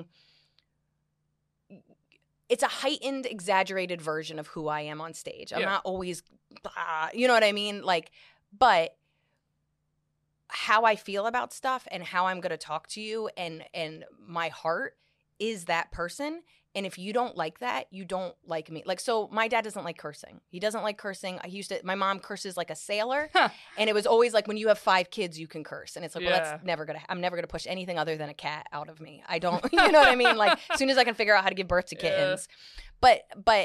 it's a heightened, exaggerated version of who I am on stage. I'm Yeah. not always, you know what I mean? Like, but how I feel about stuff and how I'm going to talk to you and my heart is that person. And if you don't like that, you don't like me. Like, so my dad doesn't like cursing. He doesn't like cursing. My mom curses like a sailor. And it was always like, when you have 5 kids, you can curse. And it's like, well, Yeah. that's never going to, I'm never going to push anything other than a cat out of me. I don't, you know what I mean? Like, as soon as I can figure out how to give birth to kittens. But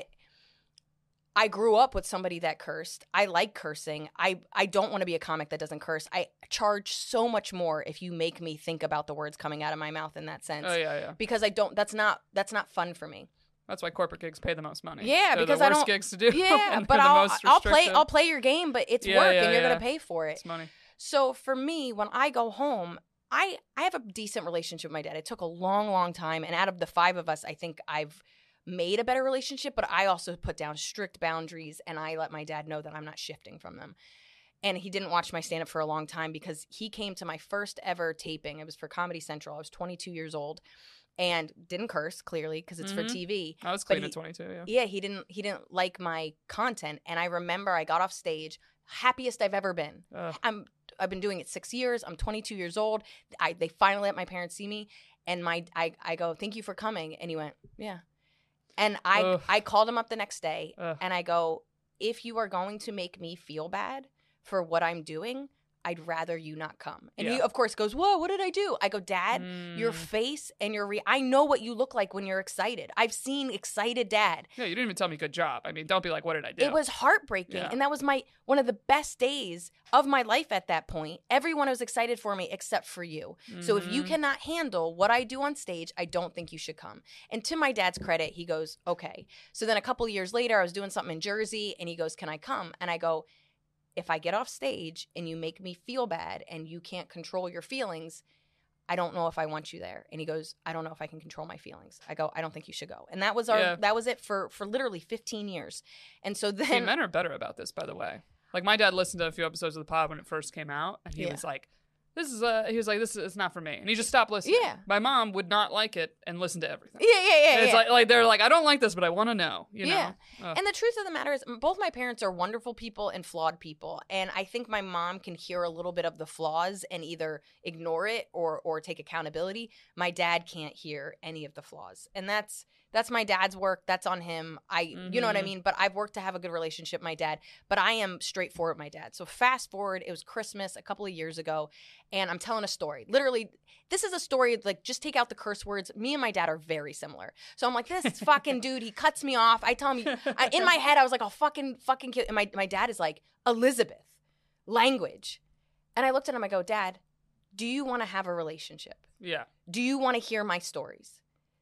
I grew up with somebody that cursed. I like cursing. I don't want to be a comic that doesn't curse. I charge so much more if you make me think about the words coming out of my mouth in that sense. Oh, yeah. Because I don't, that's not fun for me. That's why corporate gigs pay the most money. Yeah, They're because the I worst don't. gigs to do. Yeah, and but they're the most restrictive. I'll play your game, but it's Yeah, work, yeah, and you're yeah. gonna pay for it. It's money. So for me, when I go home, I have a decent relationship with my dad. It took a long, long time, and out of the 5 of us, I think I've made a better relationship. But I also put down strict boundaries, and I let my dad know that I'm not shifting from them. And he didn't watch my stand-up for a long time, because he came to my first ever taping. It was for Comedy Central. I was 22 years old. And didn't curse, clearly, because it's for TV. I was But clean he- at 22, yeah. Yeah, he didn't like my content. And I remember I got off stage, happiest I've ever been. Ugh. I've been doing it 6 years. I'm 22 years old. They finally let my parents see me. And I go, thank you for coming. And he went, yeah. And Ugh. I called him up the next day, Ugh. and I go, if you are going to make me feel bad for what I'm doing, I'd rather you not come. And he, Yeah. of course, goes, whoa, what did I do? I go, Dad, your face and I know what you look like when you're excited. I've seen excited dad. Yeah, you didn't even tell me good job. I mean, don't be like, what did I do? It was heartbreaking. Yeah. And that was one of the best days of my life at that point. Everyone was excited for me except for you. So if you cannot handle what I do on stage, I don't think you should come. And to my dad's credit, he goes, okay. So then a couple of years later, I was doing something in Jersey, and he goes, can I come? And I go, if I get off stage and you make me feel bad and you can't control your feelings, I don't know if I want you there. And he goes, I don't know if I can control my feelings. I go, I don't think you should go. And that was Yeah. that was it for literally 15 years. And so See, then men are better about this, by the way. Like, my dad listened to a few episodes of the pod when it first came out, and he Yeah. was like, this is not for me. And he just stopped listening. Yeah. My mom would not like it and listen to everything. yeah. And it's like they're like, I don't like this, but I want to know, you know? Yeah. Ugh. And the truth of the matter is, both my parents are wonderful people and flawed people. And I think my mom can hear a little bit of the flaws and either ignore it or take accountability. My dad can't hear any of the flaws. And that's my dad's work. That's on him. You know what I mean? But I've worked to have a good relationship with my dad. But I am straightforward with my dad. So fast forward, it was Christmas a couple of years ago, and I'm telling a story. Literally, this is a story, like, just take out the curse words. Me and my dad are very similar. So I'm like, this fucking dude, he cuts me off. I tell him, in my head, I was like, oh, fucking kid. And my dad is like, Elizabeth, language. And I looked at him, I go, Dad, do you want to have a relationship? Yeah. Do you want to hear my stories?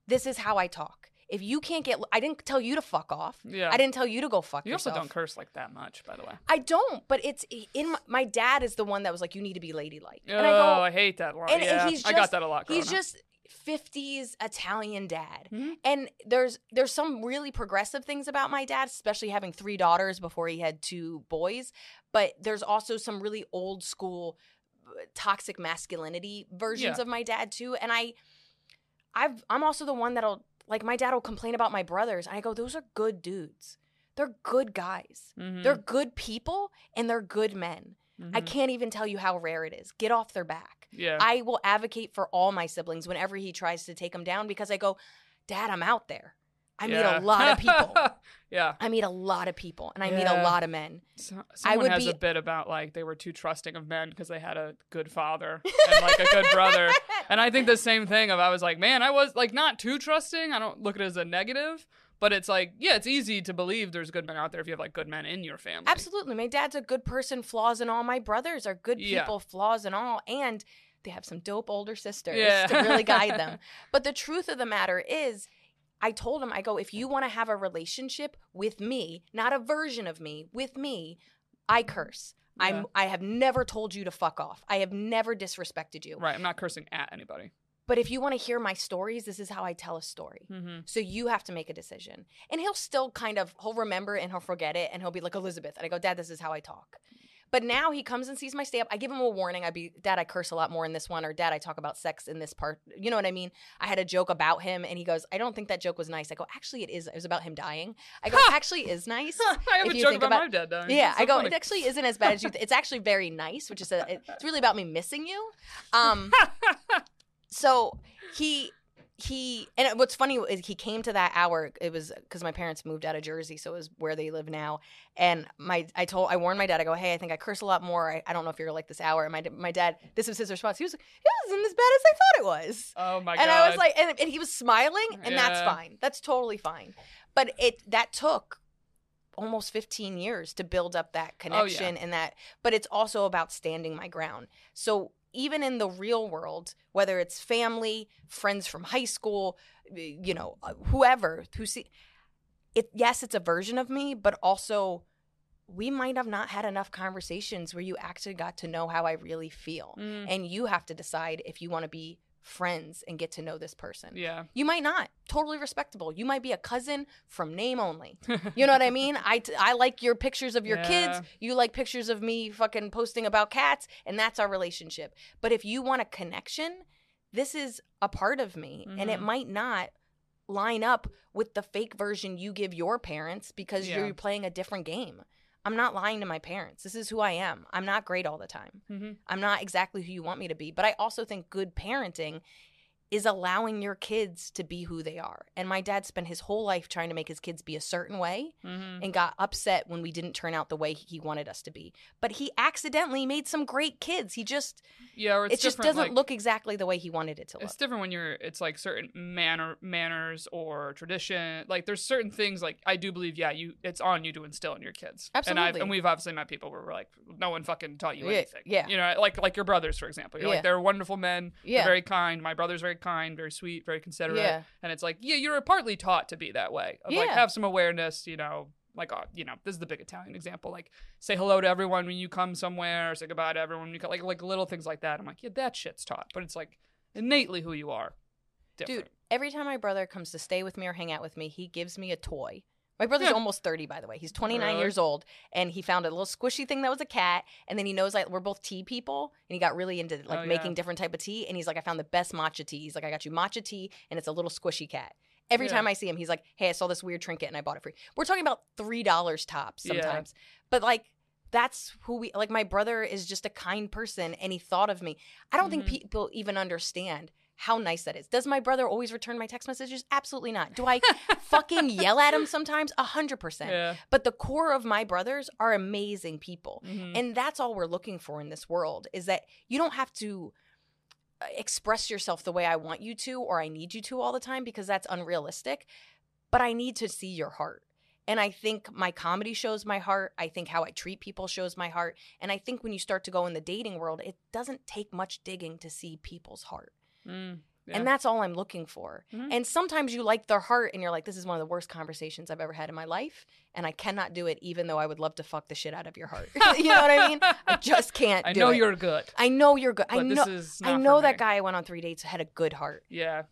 this is how I talk. If you can't I didn't tell you to fuck off. Yeah. I didn't tell you to go fuck You yourself. also don't curse like that much, by the way. I don't, but it's in my dad is the one that was like, you need to be ladylike. Oh, And I go, I hate that line. and Yeah, he's just, I got that a lot growing He's up. just 50s Italian dad. Mhm. And there's some really progressive things about my dad, especially having 3 daughters before he had 2 boys. But there's also some really old school toxic masculinity versions Yeah. of my dad too. And I'm also the one that'll, like, my dad will complain about my brothers. And I go, those are good dudes. They're good guys. Mhm. They're good people and they're good men. I Mhm. can't even tell you how rare it is. Get off their back. Yeah. I will advocate for all my siblings whenever he tries to take them down because I go, Dad, I'm out there. I meet a lot of people. Yeah. I meet a lot of people and I meet a Yeah. lot of men. So, someone would has be- a bit about like they were too trusting of men because they had a good father and like a good brother. And I think the same thing of I was like, man, I was like not too trusting. I don't look at it as a negative, but it's like, yeah, it's easy to believe there's good men out there if you have like good men in your family. Absolutely. My dad's a good person, flaws and all. My brothers are good Yeah. people, flaws and all. And they have some dope older sisters Yeah. to really guide them. But the truth of the matter is, I told him, I go, if you want to have a relationship with me, not a version of me, with me, I curse. Yeah. I have never told you to fuck off. I have never disrespected you. Right. I'm not cursing at anybody. But if you want to hear my stories, this is how I tell a story. Mm-hmm. So you have to make a decision. And he'll still he'll remember it and he'll forget it. And he'll be like, Elizabeth. And I go, Dad, this is how I talk. But now he comes and sees my stamp. I give him a warning. Dad, I curse a lot more in this one. Or Dad, I talk about sex in this part. You know what I mean? I had a joke about him and he goes, I don't think that joke was nice. I go, actually it is. It was about him dying. I go, it actually is nice. I have if a you joke think about my dad dying. Yeah, That's so I go, funny. it actually isn't as bad as you it's actually very nice, which is it's really about me missing you. So and what's funny is he came to that hour. It was because my parents moved out of Jersey, so it was where they live now. And I warned my dad. I go, hey, I think I curse a lot more. I don't know if you're like this hour. And my dad, this was his response. He was like, it wasn't as bad as I thought it was. Oh my God. And I was like, and he was smiling, and that's Yeah. fine. That's totally fine. But that took almost 15 years to build up that connection and that. But it's also about standing my ground. So even in the real world, whether it's family, friends from high school, you know, whoever who see it, yes, it's a version of me, but also we might have not had enough conversations where you actually got to know how I really feel. Mm. And you have to decide if you want to be friends and get to know this person. Yeah. You might not. Totally respectable. You might be a cousin from name only. You know what I mean? I like your pictures of your kids. Yeah. You like pictures of me fucking posting about cats, and that's our relationship. But if you want a connection, this is a part of me, and it Mhm. might not line up with the fake version you give your parents because Yeah. you're playing a different game. I'm not lying to my parents. This is who I am. I'm not great all the time. Mm-hmm. I'm not exactly who you want me to be. But I also think good parenting is allowing your kids to be who they are. And my dad spent his whole life trying to make his kids be a certain way Mm-hmm. and got upset when we didn't turn out the way he wanted us to be. But he accidentally made some great kids. He just Yeah, or it's it just different, doesn't like, look exactly the way he wanted it to look. It's different when it's like certain manners or tradition. Like there's certain things like I do believe, yeah, it's on you to instill in your kids. Absolutely. And we've obviously met people where we're like, no one fucking taught you Yeah, anything. yeah. You know, like your brothers, for example. You're Yeah. like, they're wonderful men. Yeah. They're very kind. My brother's very kind, very sweet, very considerate. Yeah. And it's like, yeah, you're partly taught to be that way. Of like Yeah. have some awareness, you know, like, this is the big Italian example. Like, say hello to everyone when you come somewhere, or say goodbye to everyone when you come, like little things like that. I'm like, yeah, that shit's taught, but it's like innately who you are. Different. Dude, every time my brother comes to stay with me or hang out with me, he gives me a toy. My brother's Yeah. almost 30, by the way. He's 29 Really? years old, and he found a little squishy thing that was a cat, and then he knows we're both tea people, and he got really into Oh, making yeah. different type of tea, and he's like, I found the best matcha tea. He's like, I got you matcha tea, and it's a little squishy cat. Every Yeah. time I see him, he's like, hey, I saw this weird trinket, and I bought it for you. We're talking about $3 tops Yeah. sometimes. But, like, that's who my brother is just a kind person, and he thought of me. I don't think Mhm. people even understand how nice that is. Does my brother always return my text messages? Absolutely not. Do I fucking yell at him sometimes? 100%. Yeah. But the core of my brothers are amazing people. Mhm. And that's all we're looking for in this world, is that you don't have to express yourself the way I want you to or I need you to all the time, because that's unrealistic. But I need to see your heart. And I think my comedy shows my heart. I think how I treat people shows my heart. And I think when you start to go in the dating world, it doesn't take much digging to see people's heart. Yeah, And that's all I'm looking for. Mhm. And sometimes you like their heart and you're like, this is one of the worst conversations I've ever had in my life. And I cannot do it, even though I would love to fuck the shit out of your heart. You know what I mean? I just can't do it. I know you're good. I know you're good. But this is not I know for that me. guy I went on 3 dates had a good heart. Yeah.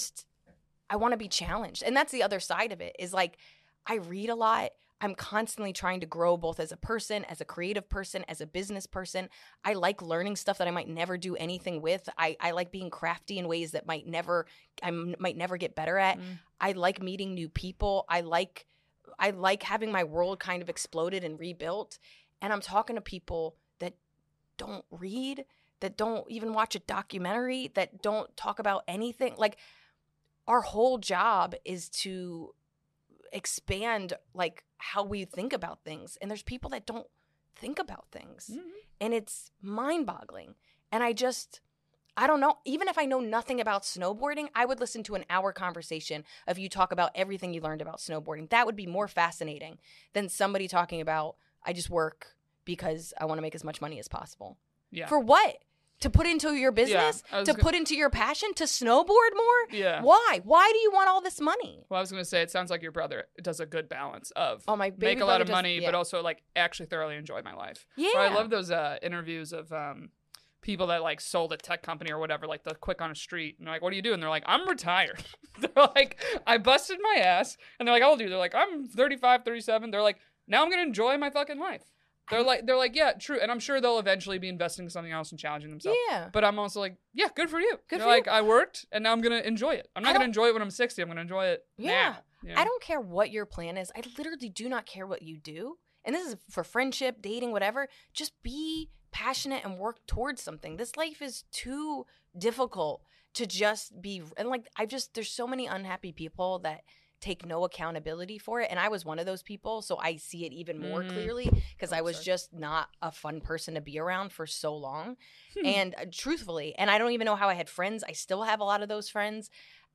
I want to be challenged. And that's the other side of it is like, I read a lot. I'm constantly trying to grow both as a person, as a creative person, as a business person. I like learning stuff that I might never do anything with. I like being crafty in ways that I might never get better at. I like meeting new people. I like having my world kind of exploded and rebuilt. And I'm talking to people that don't read, that don't even watch a documentary, that don't talk about anything. Like, our whole job is to expand like how we think about things, and there's people that don't think about things, and it's mind-boggling. And I don't know, even if I know nothing about snowboarding, I would listen to an hour conversation of you talk about everything you learned about snowboarding. That would be more fascinating than somebody talking about, I just work because I want to make as much money as possible. Yeah. For what? To put into your business? Put into your passion? To snowboard more? Yeah. Why? Why do you want all this money? Well, I was going to say, it sounds like your brother does a good balance of my baby make a lot brother of does- money, yeah. but also like actually thoroughly enjoy my life. Yeah. But I love those interviews of people that like sold a tech company or whatever, like the quick on a street. And they're like, what do you do? And they're like, I'm retired. They're like, I busted my ass. And they're like, how old are you? They're like, I'm 35, 37. They're like, now I'm going to enjoy my fucking life. They're like, yeah, true. And I'm sure they'll eventually be investing in something else and challenging themselves. Yeah. But I'm also like, yeah, good for you. Good They're for like, you. I worked and now I'm going to enjoy it. I'm not going to enjoy it when I'm 60. I'm going to enjoy it Yeah. now. You know? I don't care what your plan is. I literally do not care what you do. And this is for friendship, dating, whatever. Just be passionate and work towards something. This life is too difficult to just be. And like, there's so many unhappy people that take no accountability for it. And I was one of those people. So I see it even more clearly because I was just not a fun person to be around for so long. And truthfully, and I don't even know how I had friends. I still have a lot of those friends.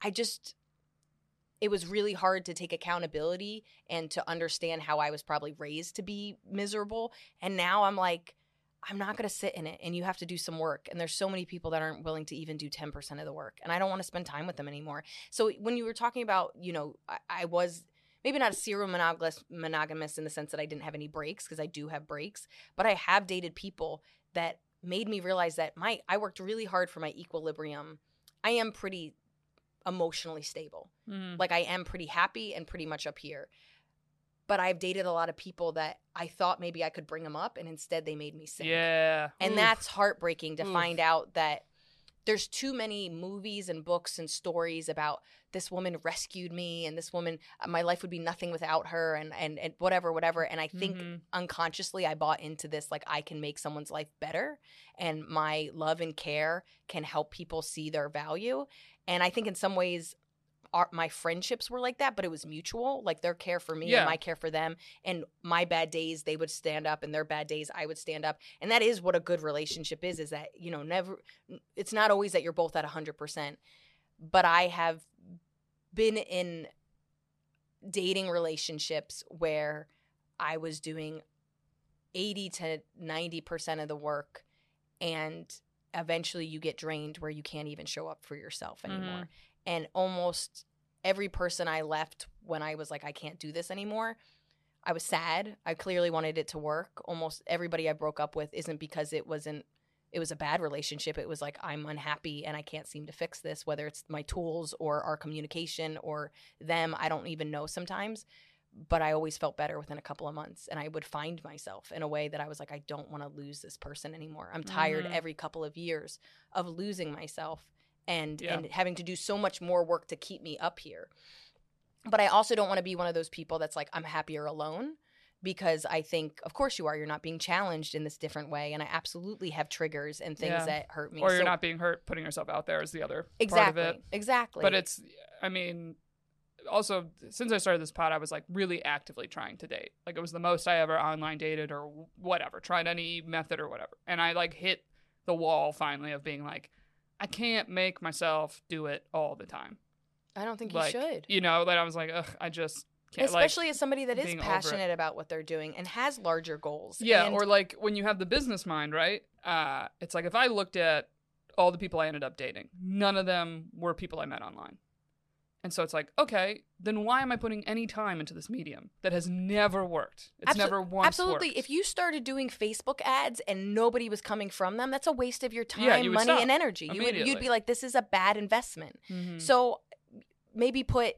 It was really hard to take accountability and to understand how I was probably raised to be miserable. And now I'm like, I'm not going to sit in it, and you have to do some work. And there's so many people that aren't willing to even do 10% of the work, and I don't want to spend time with them anymore. So when you were talking about, I was maybe not a serial monogamous in the sense that I didn't have any breaks, because I do have breaks, but I have dated people that made me realize that I worked really hard for my equilibrium. I am pretty emotionally stable. Like, I am pretty happy and pretty much up here. But I've dated a lot of people that I thought maybe I could bring them up, and instead they made me sink. Yeah. And that's heartbreaking to find out that there's too many movies and books and stories about this woman rescued me, and this woman, my life would be nothing without her, and whatever. And I think unconsciously I bought into this, like, I can make someone's life better, and my love and care can help people see their value. And I think in some ways my friendships were like that, but it was mutual. Like, their care for me and my care for them, and my bad days they would stand up, and their bad days I would stand up. And that is what a good relationship is that, never, it's not always that you're both at 100%. But I have been in dating relationships where I was doing 80 to 90% of the work, and eventually you get drained where you can't even show up for yourself anymore. And almost every person I left when I was like, I can't do this anymore, I was sad. I clearly wanted it to work. Almost everybody I broke up with isn't because it was a bad relationship. It was like, I'm unhappy and I can't seem to fix this, whether it's my tools or our communication or them. I don't even know sometimes. But I always felt better within a couple of months. And I would find myself in a way that I was like, I don't want to lose this person anymore. I'm tired every couple of years of losing myself and having to do so much more work to keep me up here. But I also don't want to be one of those people that's like, I'm happier alone, because I think, of course you are. You're not being challenged in this different way. And I absolutely have triggers and things that hurt me. Or you're not being hurt putting yourself out there is the other exactly, part of it. Exactly. But it's, I mean, also, since I started this pod, I was like really actively trying to date. Like, it was the most I ever online dated or whatever, tried any method or whatever. And I like hit the wall finally of being like, I can't make myself do it all the time. I don't think like, you should. That I was like, ugh, I just can't. Especially as somebody that is being over passionate about what they're doing and has larger goals. Yeah, and or like when you have the business mind, right? It's like if I looked at all the people I ended up dating. None of them were people I met online. And so it's like, okay, then why am I putting any time into this medium that has never worked? It's never once Absolutely. worked. If you started doing Facebook ads and nobody was coming from them, that's a waste of your time, you would money, stop and energy. immediately. You'd be like, this is a bad investment. Mhm. So maybe put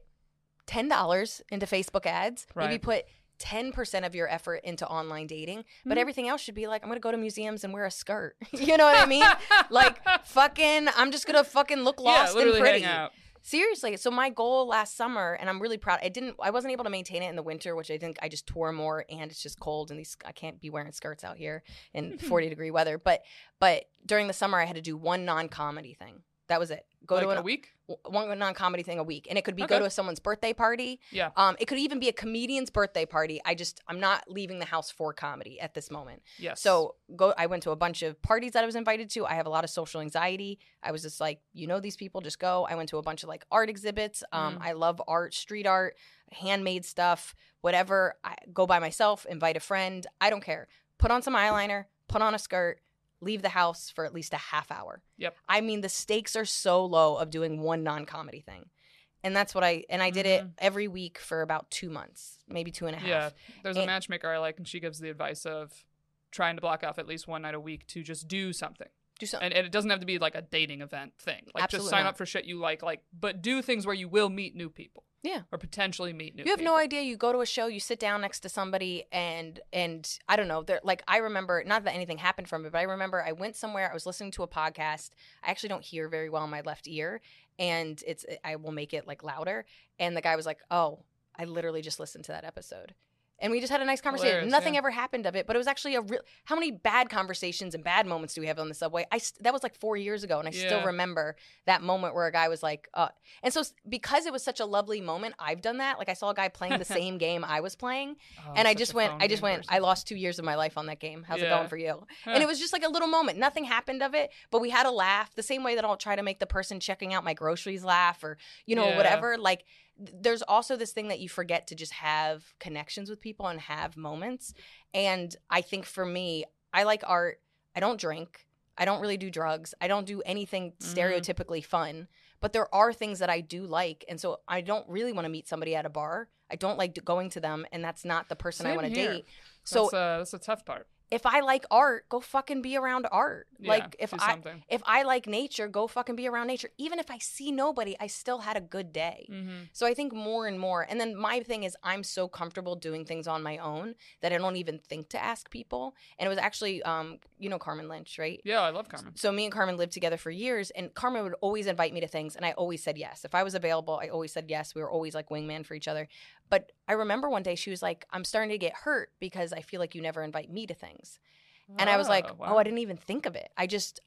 $10 into Facebook ads. Maybe Right. put 10% of your effort into online dating, but Mm-hmm. everything else should be like, I'm gonna go to museums and wear a skirt. You know what I mean? Like, fucking, I'm just gonna fucking look lost and literally pretty. hang out. Seriously. So my goal last summer, and I'm really proud, I wasn't able to maintain it in the winter, which I think I just tore more, and it's just cold, and I can't be wearing skirts out here in 40-degree weather. But during the summer, I had to do one non-comedy thing. That was it. Go Like to a week? one non-comedy thing a week, and it could be Okay. go to someone's birthday party. Yeah. It could even be a comedian's birthday party. I'm not leaving the house for comedy at this moment. Yes. So I went to a bunch of parties that I was invited to. I have a lot of social anxiety. I was just like, these people, just go. I went to a bunch of like art exhibits. I love art, street art, handmade stuff, whatever. I go by myself, invite a friend. I don't care. Put on some eyeliner, put on a skirt, leave the house for at least a half hour. Yep. I mean, the stakes are so low of doing one non-comedy thing. And that's what I did it every week for about 2 months, maybe 2.5. Yeah. There's a And- matchmaker I like, and she gives the advice of trying to block off at least one night a week to just do something. Do something. And it doesn't have to be like a dating event thing. Like Absolutely just sign not. up for shit you like, but do things where you will meet new people. Yeah. Or potentially meet new people. You have no idea. You go to a show, you sit down next to somebody, and I don't know. They're like, I remember, not that anything happened from it, but I remember I went somewhere. I was listening to a podcast. I actually don't hear very well in my left ear, and I will make it like louder. And the guy was like, "Oh, I literally just listened to that episode." And we just had a nice conversation. Hilarious, Nothing yeah. ever happened of it, but it was actually a real. How many bad conversations and bad moments do we have on the subway? That was like 4 years ago, and I still Yeah. remember that moment where a guy was like, and so because it was such a lovely moment, I've done that. Like I saw a guy playing the same game I was playing, Oh, and I such just a went, phone I just game went, person. I lost 2 years of my life on that game. How's it Yeah. going for you? And it was just like a little moment. Nothing happened of it, but we had a laugh. The same way that I'll try to make the person checking out my groceries laugh, or Yeah. whatever. Like there's also this thing that you forget to just have connections with people and have moments. And I think for me, I like art. I don't drink. I don't really do drugs. I don't do anything stereotypically fun. But there are things that I do like. And so I don't really want to meet somebody at a bar. I don't like going to them, and that's not the person I Same want to here. date. So that's a tough part. if I like art, go fucking be around art. Yeah, Like if do I something. if I like nature, go fucking be around nature. Even if I see nobody, I still had a good day. So I think more and more. And then my thing is I'm so comfortable doing things on my own that I don't even think to ask people. And it was actually Carmen Lynch, right? Yeah, I love Carmen. So me and Carmen lived together for years, and Carmen would always invite me to things, and I always said yes. If I was available, I always said yes. We were always like wingman for each other. But I remember one day she was like, I'm starting to get hurt because I feel like you never invite me to things. And I was like, wow. oh, I didn't even think of it.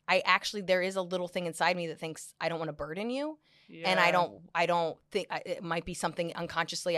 There is a little thing inside me that thinks I don't want to burden you. And I don't think it might be something unconsciously.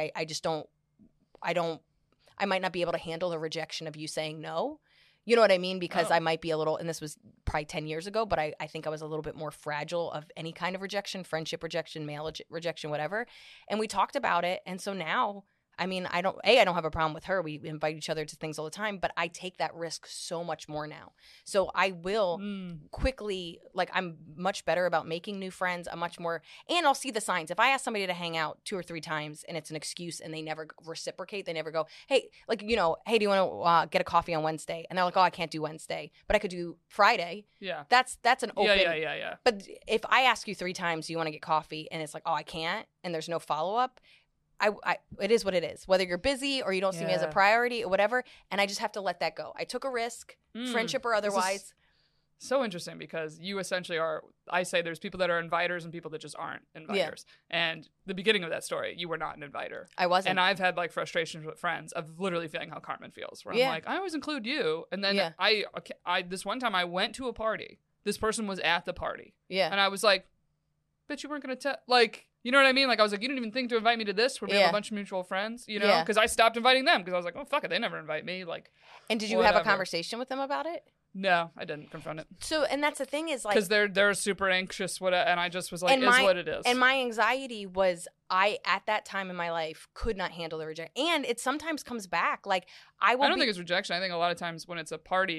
I might not be able to handle the rejection of you saying no. You know what I mean? Because I might be a little, and this was probably 10 years ago, but I think I was a little bit more fragile of any kind of rejection, friendship rejection, male rejection, whatever. And we talked about it. And so now, I mean, I don't have a problem with her. We invite each other to things all the time, but I take that risk so much more now. So I will quickly, like, I'm much better about making new friends. I'm much more, and I'll see the signs. If I ask somebody to hang out 2 or 3 times and it's an excuse and they never reciprocate, they never go, hey, like, hey, do you want to get a coffee on Wednesday? And they're like, oh, I can't do Wednesday, but I could do Friday. Yeah. That's an open. Yeah. But if I ask you 3 times, do you want to get coffee? And it's like, oh, I can't. And there's no follow-up. It is what it is, whether you're busy or you don't see me as a priority or whatever. And I just have to let that go. I took a risk, friendship or otherwise. So interesting because you essentially are, I say there's people that are inviters and people that just aren't inviters. And the beginning of that story, you were not an inviter. I wasn't. And I've had like frustrations with friends of literally feeling how Carmen feels, where I'm like, I always include you. And then I this one time I went to a party. This person was at the party. Yeah. And I was like, bitch, you weren't going to tell, like, you know what I mean? Like, I was like, you didn't even think to invite me to this where we have a bunch of mutual friends, Because I stopped inviting them because I was like, oh, fuck it, they never invite me. Like, and did you have a conversation with them about it? No, I didn't confront it. So, and that's the thing is like, because they're super anxious, and I just was like, what it is. And my anxiety was, at that time in my life could not handle the rejection, and it sometimes comes back. Like I don't think it's rejection. I think a lot of times when it's a party,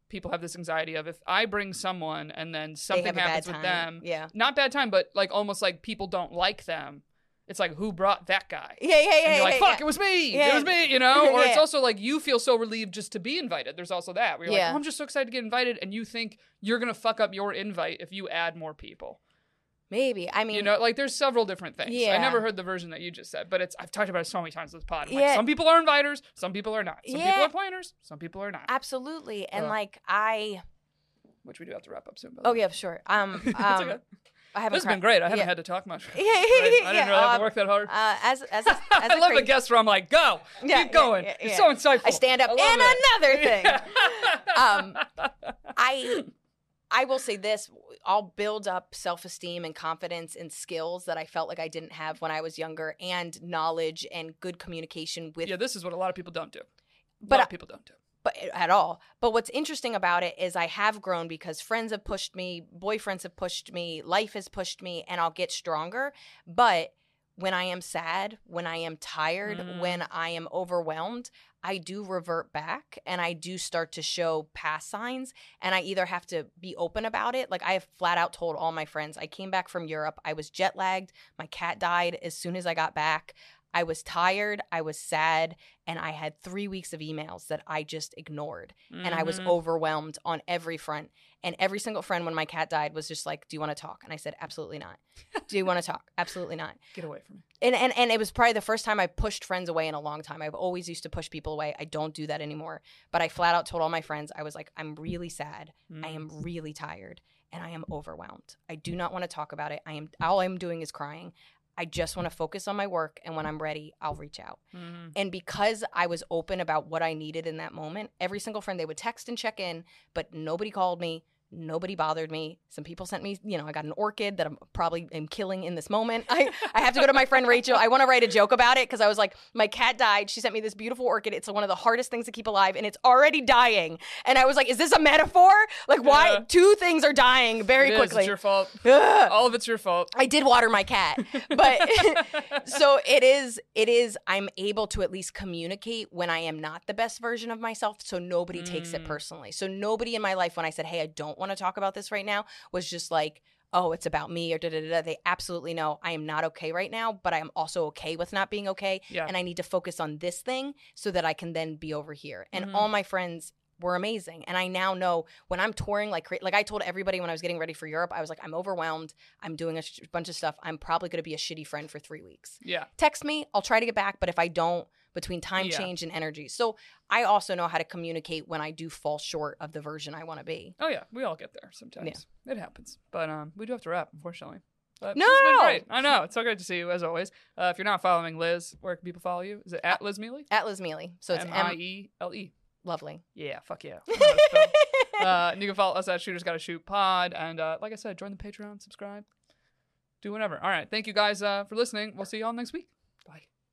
people have this anxiety of if I bring someone and then something have a bad happens with time. them, Yeah. not bad time, but like almost like people don't like them. It's like, who brought that guy? Yeah. And you're like, fuck, it was me. Yeah. It was me, you know? Or it's Yeah. also like you feel so relieved just to be invited. There's also that where you're Yeah. like, oh, I'm just so excited to get invited. And you think you're going to fuck up your invite if you add more people. Maybe. I mean, You know, like there's several different things. I Yeah. never heard the version that you just said, but I've talked about it so many times in this pod. I'm like, Yeah. some people are inviters, some people are not. Some people Yeah. are planners, some people are not. absolutely. And Ugh. like Which we do have to wrap up soon. By the oh way. yeah, sure. It's okay. I haven't. This has been great. I haven't had to talk much. I didn't really have to work that hard. As I love the guest where I'm like, go, keep going. It's so insightful. I stand up. I And love it. another thing. I will say this: I'll build up self-esteem and confidence and skills that I felt like I didn't have when I was younger, and knowledge and good communication with. Yeah, this is what a lot of people don't do. But a lot of people don't do. But at all. But what's interesting about it is I have grown because friends have pushed me, boyfriends have pushed me, life has pushed me, and I'll get stronger. But when I am sad, when I am tired, when I am overwhelmed, I do revert back and I do start to show past signs, and I either have to be open about it. Like I have flat out told all my friends, I came back from Europe. I was jet lagged. My cat died as soon as I got back. I was tired, I was sad, and I had 3 weeks of emails that I just ignored. And I was overwhelmed on every front. And every single friend when my cat died was just like, do you want to talk? And I said, absolutely not. Do you want to talk? Absolutely not. Get away from me. And it was probably the first time I pushed friends away in a long time. I've always used to push people away. I don't do that anymore. But I flat out told all my friends, I was like, I'm really sad. I am really tired. And I am overwhelmed. I do not want to talk about it. All I'm doing is crying. I just want to focus on my work, and when I'm ready, I'll reach out. And because I was open about what I needed in that moment, every single friend, they would text and check in, but nobody called me. Nobody bothered me. Some people sent me, I got an orchid that I'm probably am killing in this moment. I have to go to my friend Rachel. I want to write a joke about it because I was like, my cat died. She sent me this beautiful orchid. It's one of the hardest things to keep alive, and it's already dying. And I was like, is this a metaphor? Like, why? Yeah. 2 things are dying very quickly. It's your fault. Ugh. All of it's your fault. I did water my cat, but so it is, I'm able to at least communicate when I am not the best version of myself. So nobody takes it personally. So nobody in my life, when I said, hey, I don't want to talk about this right now, was just like, oh, it's about me or da-da-da-da. They absolutely know I am not okay right now, but I am also okay with not being okay. Yeah. And I need to focus on this thing so that I can then be over here. And all my friends were amazing. And I now know when I'm touring, like I told everybody when I was getting ready for Europe, I was like, I'm overwhelmed. I'm doing a bunch of stuff. I'm probably going to be a shitty friend for 3 weeks. Yeah. Text me. I'll try to get back. But if I don't, between time Yeah. change and energy. So I also know how to communicate when I do fall short of the version I want to be. Oh, yeah. We all get there sometimes. It happens. But we do have to wrap, unfortunately. But No! This has been great. I know. It's so great to see you, as always. If you're not following Liz, where can people follow you? Is it at Liz Mealy? At Liz Mealy. So it's Miele. Lovely. Yeah, fuck yeah. I know how to spell. And you can follow us at Shooters Gotta Shoot Pod. And like I said, join the Patreon, subscribe, do whatever. All right. Thank you guys for listening. We'll see you all next week. Bye.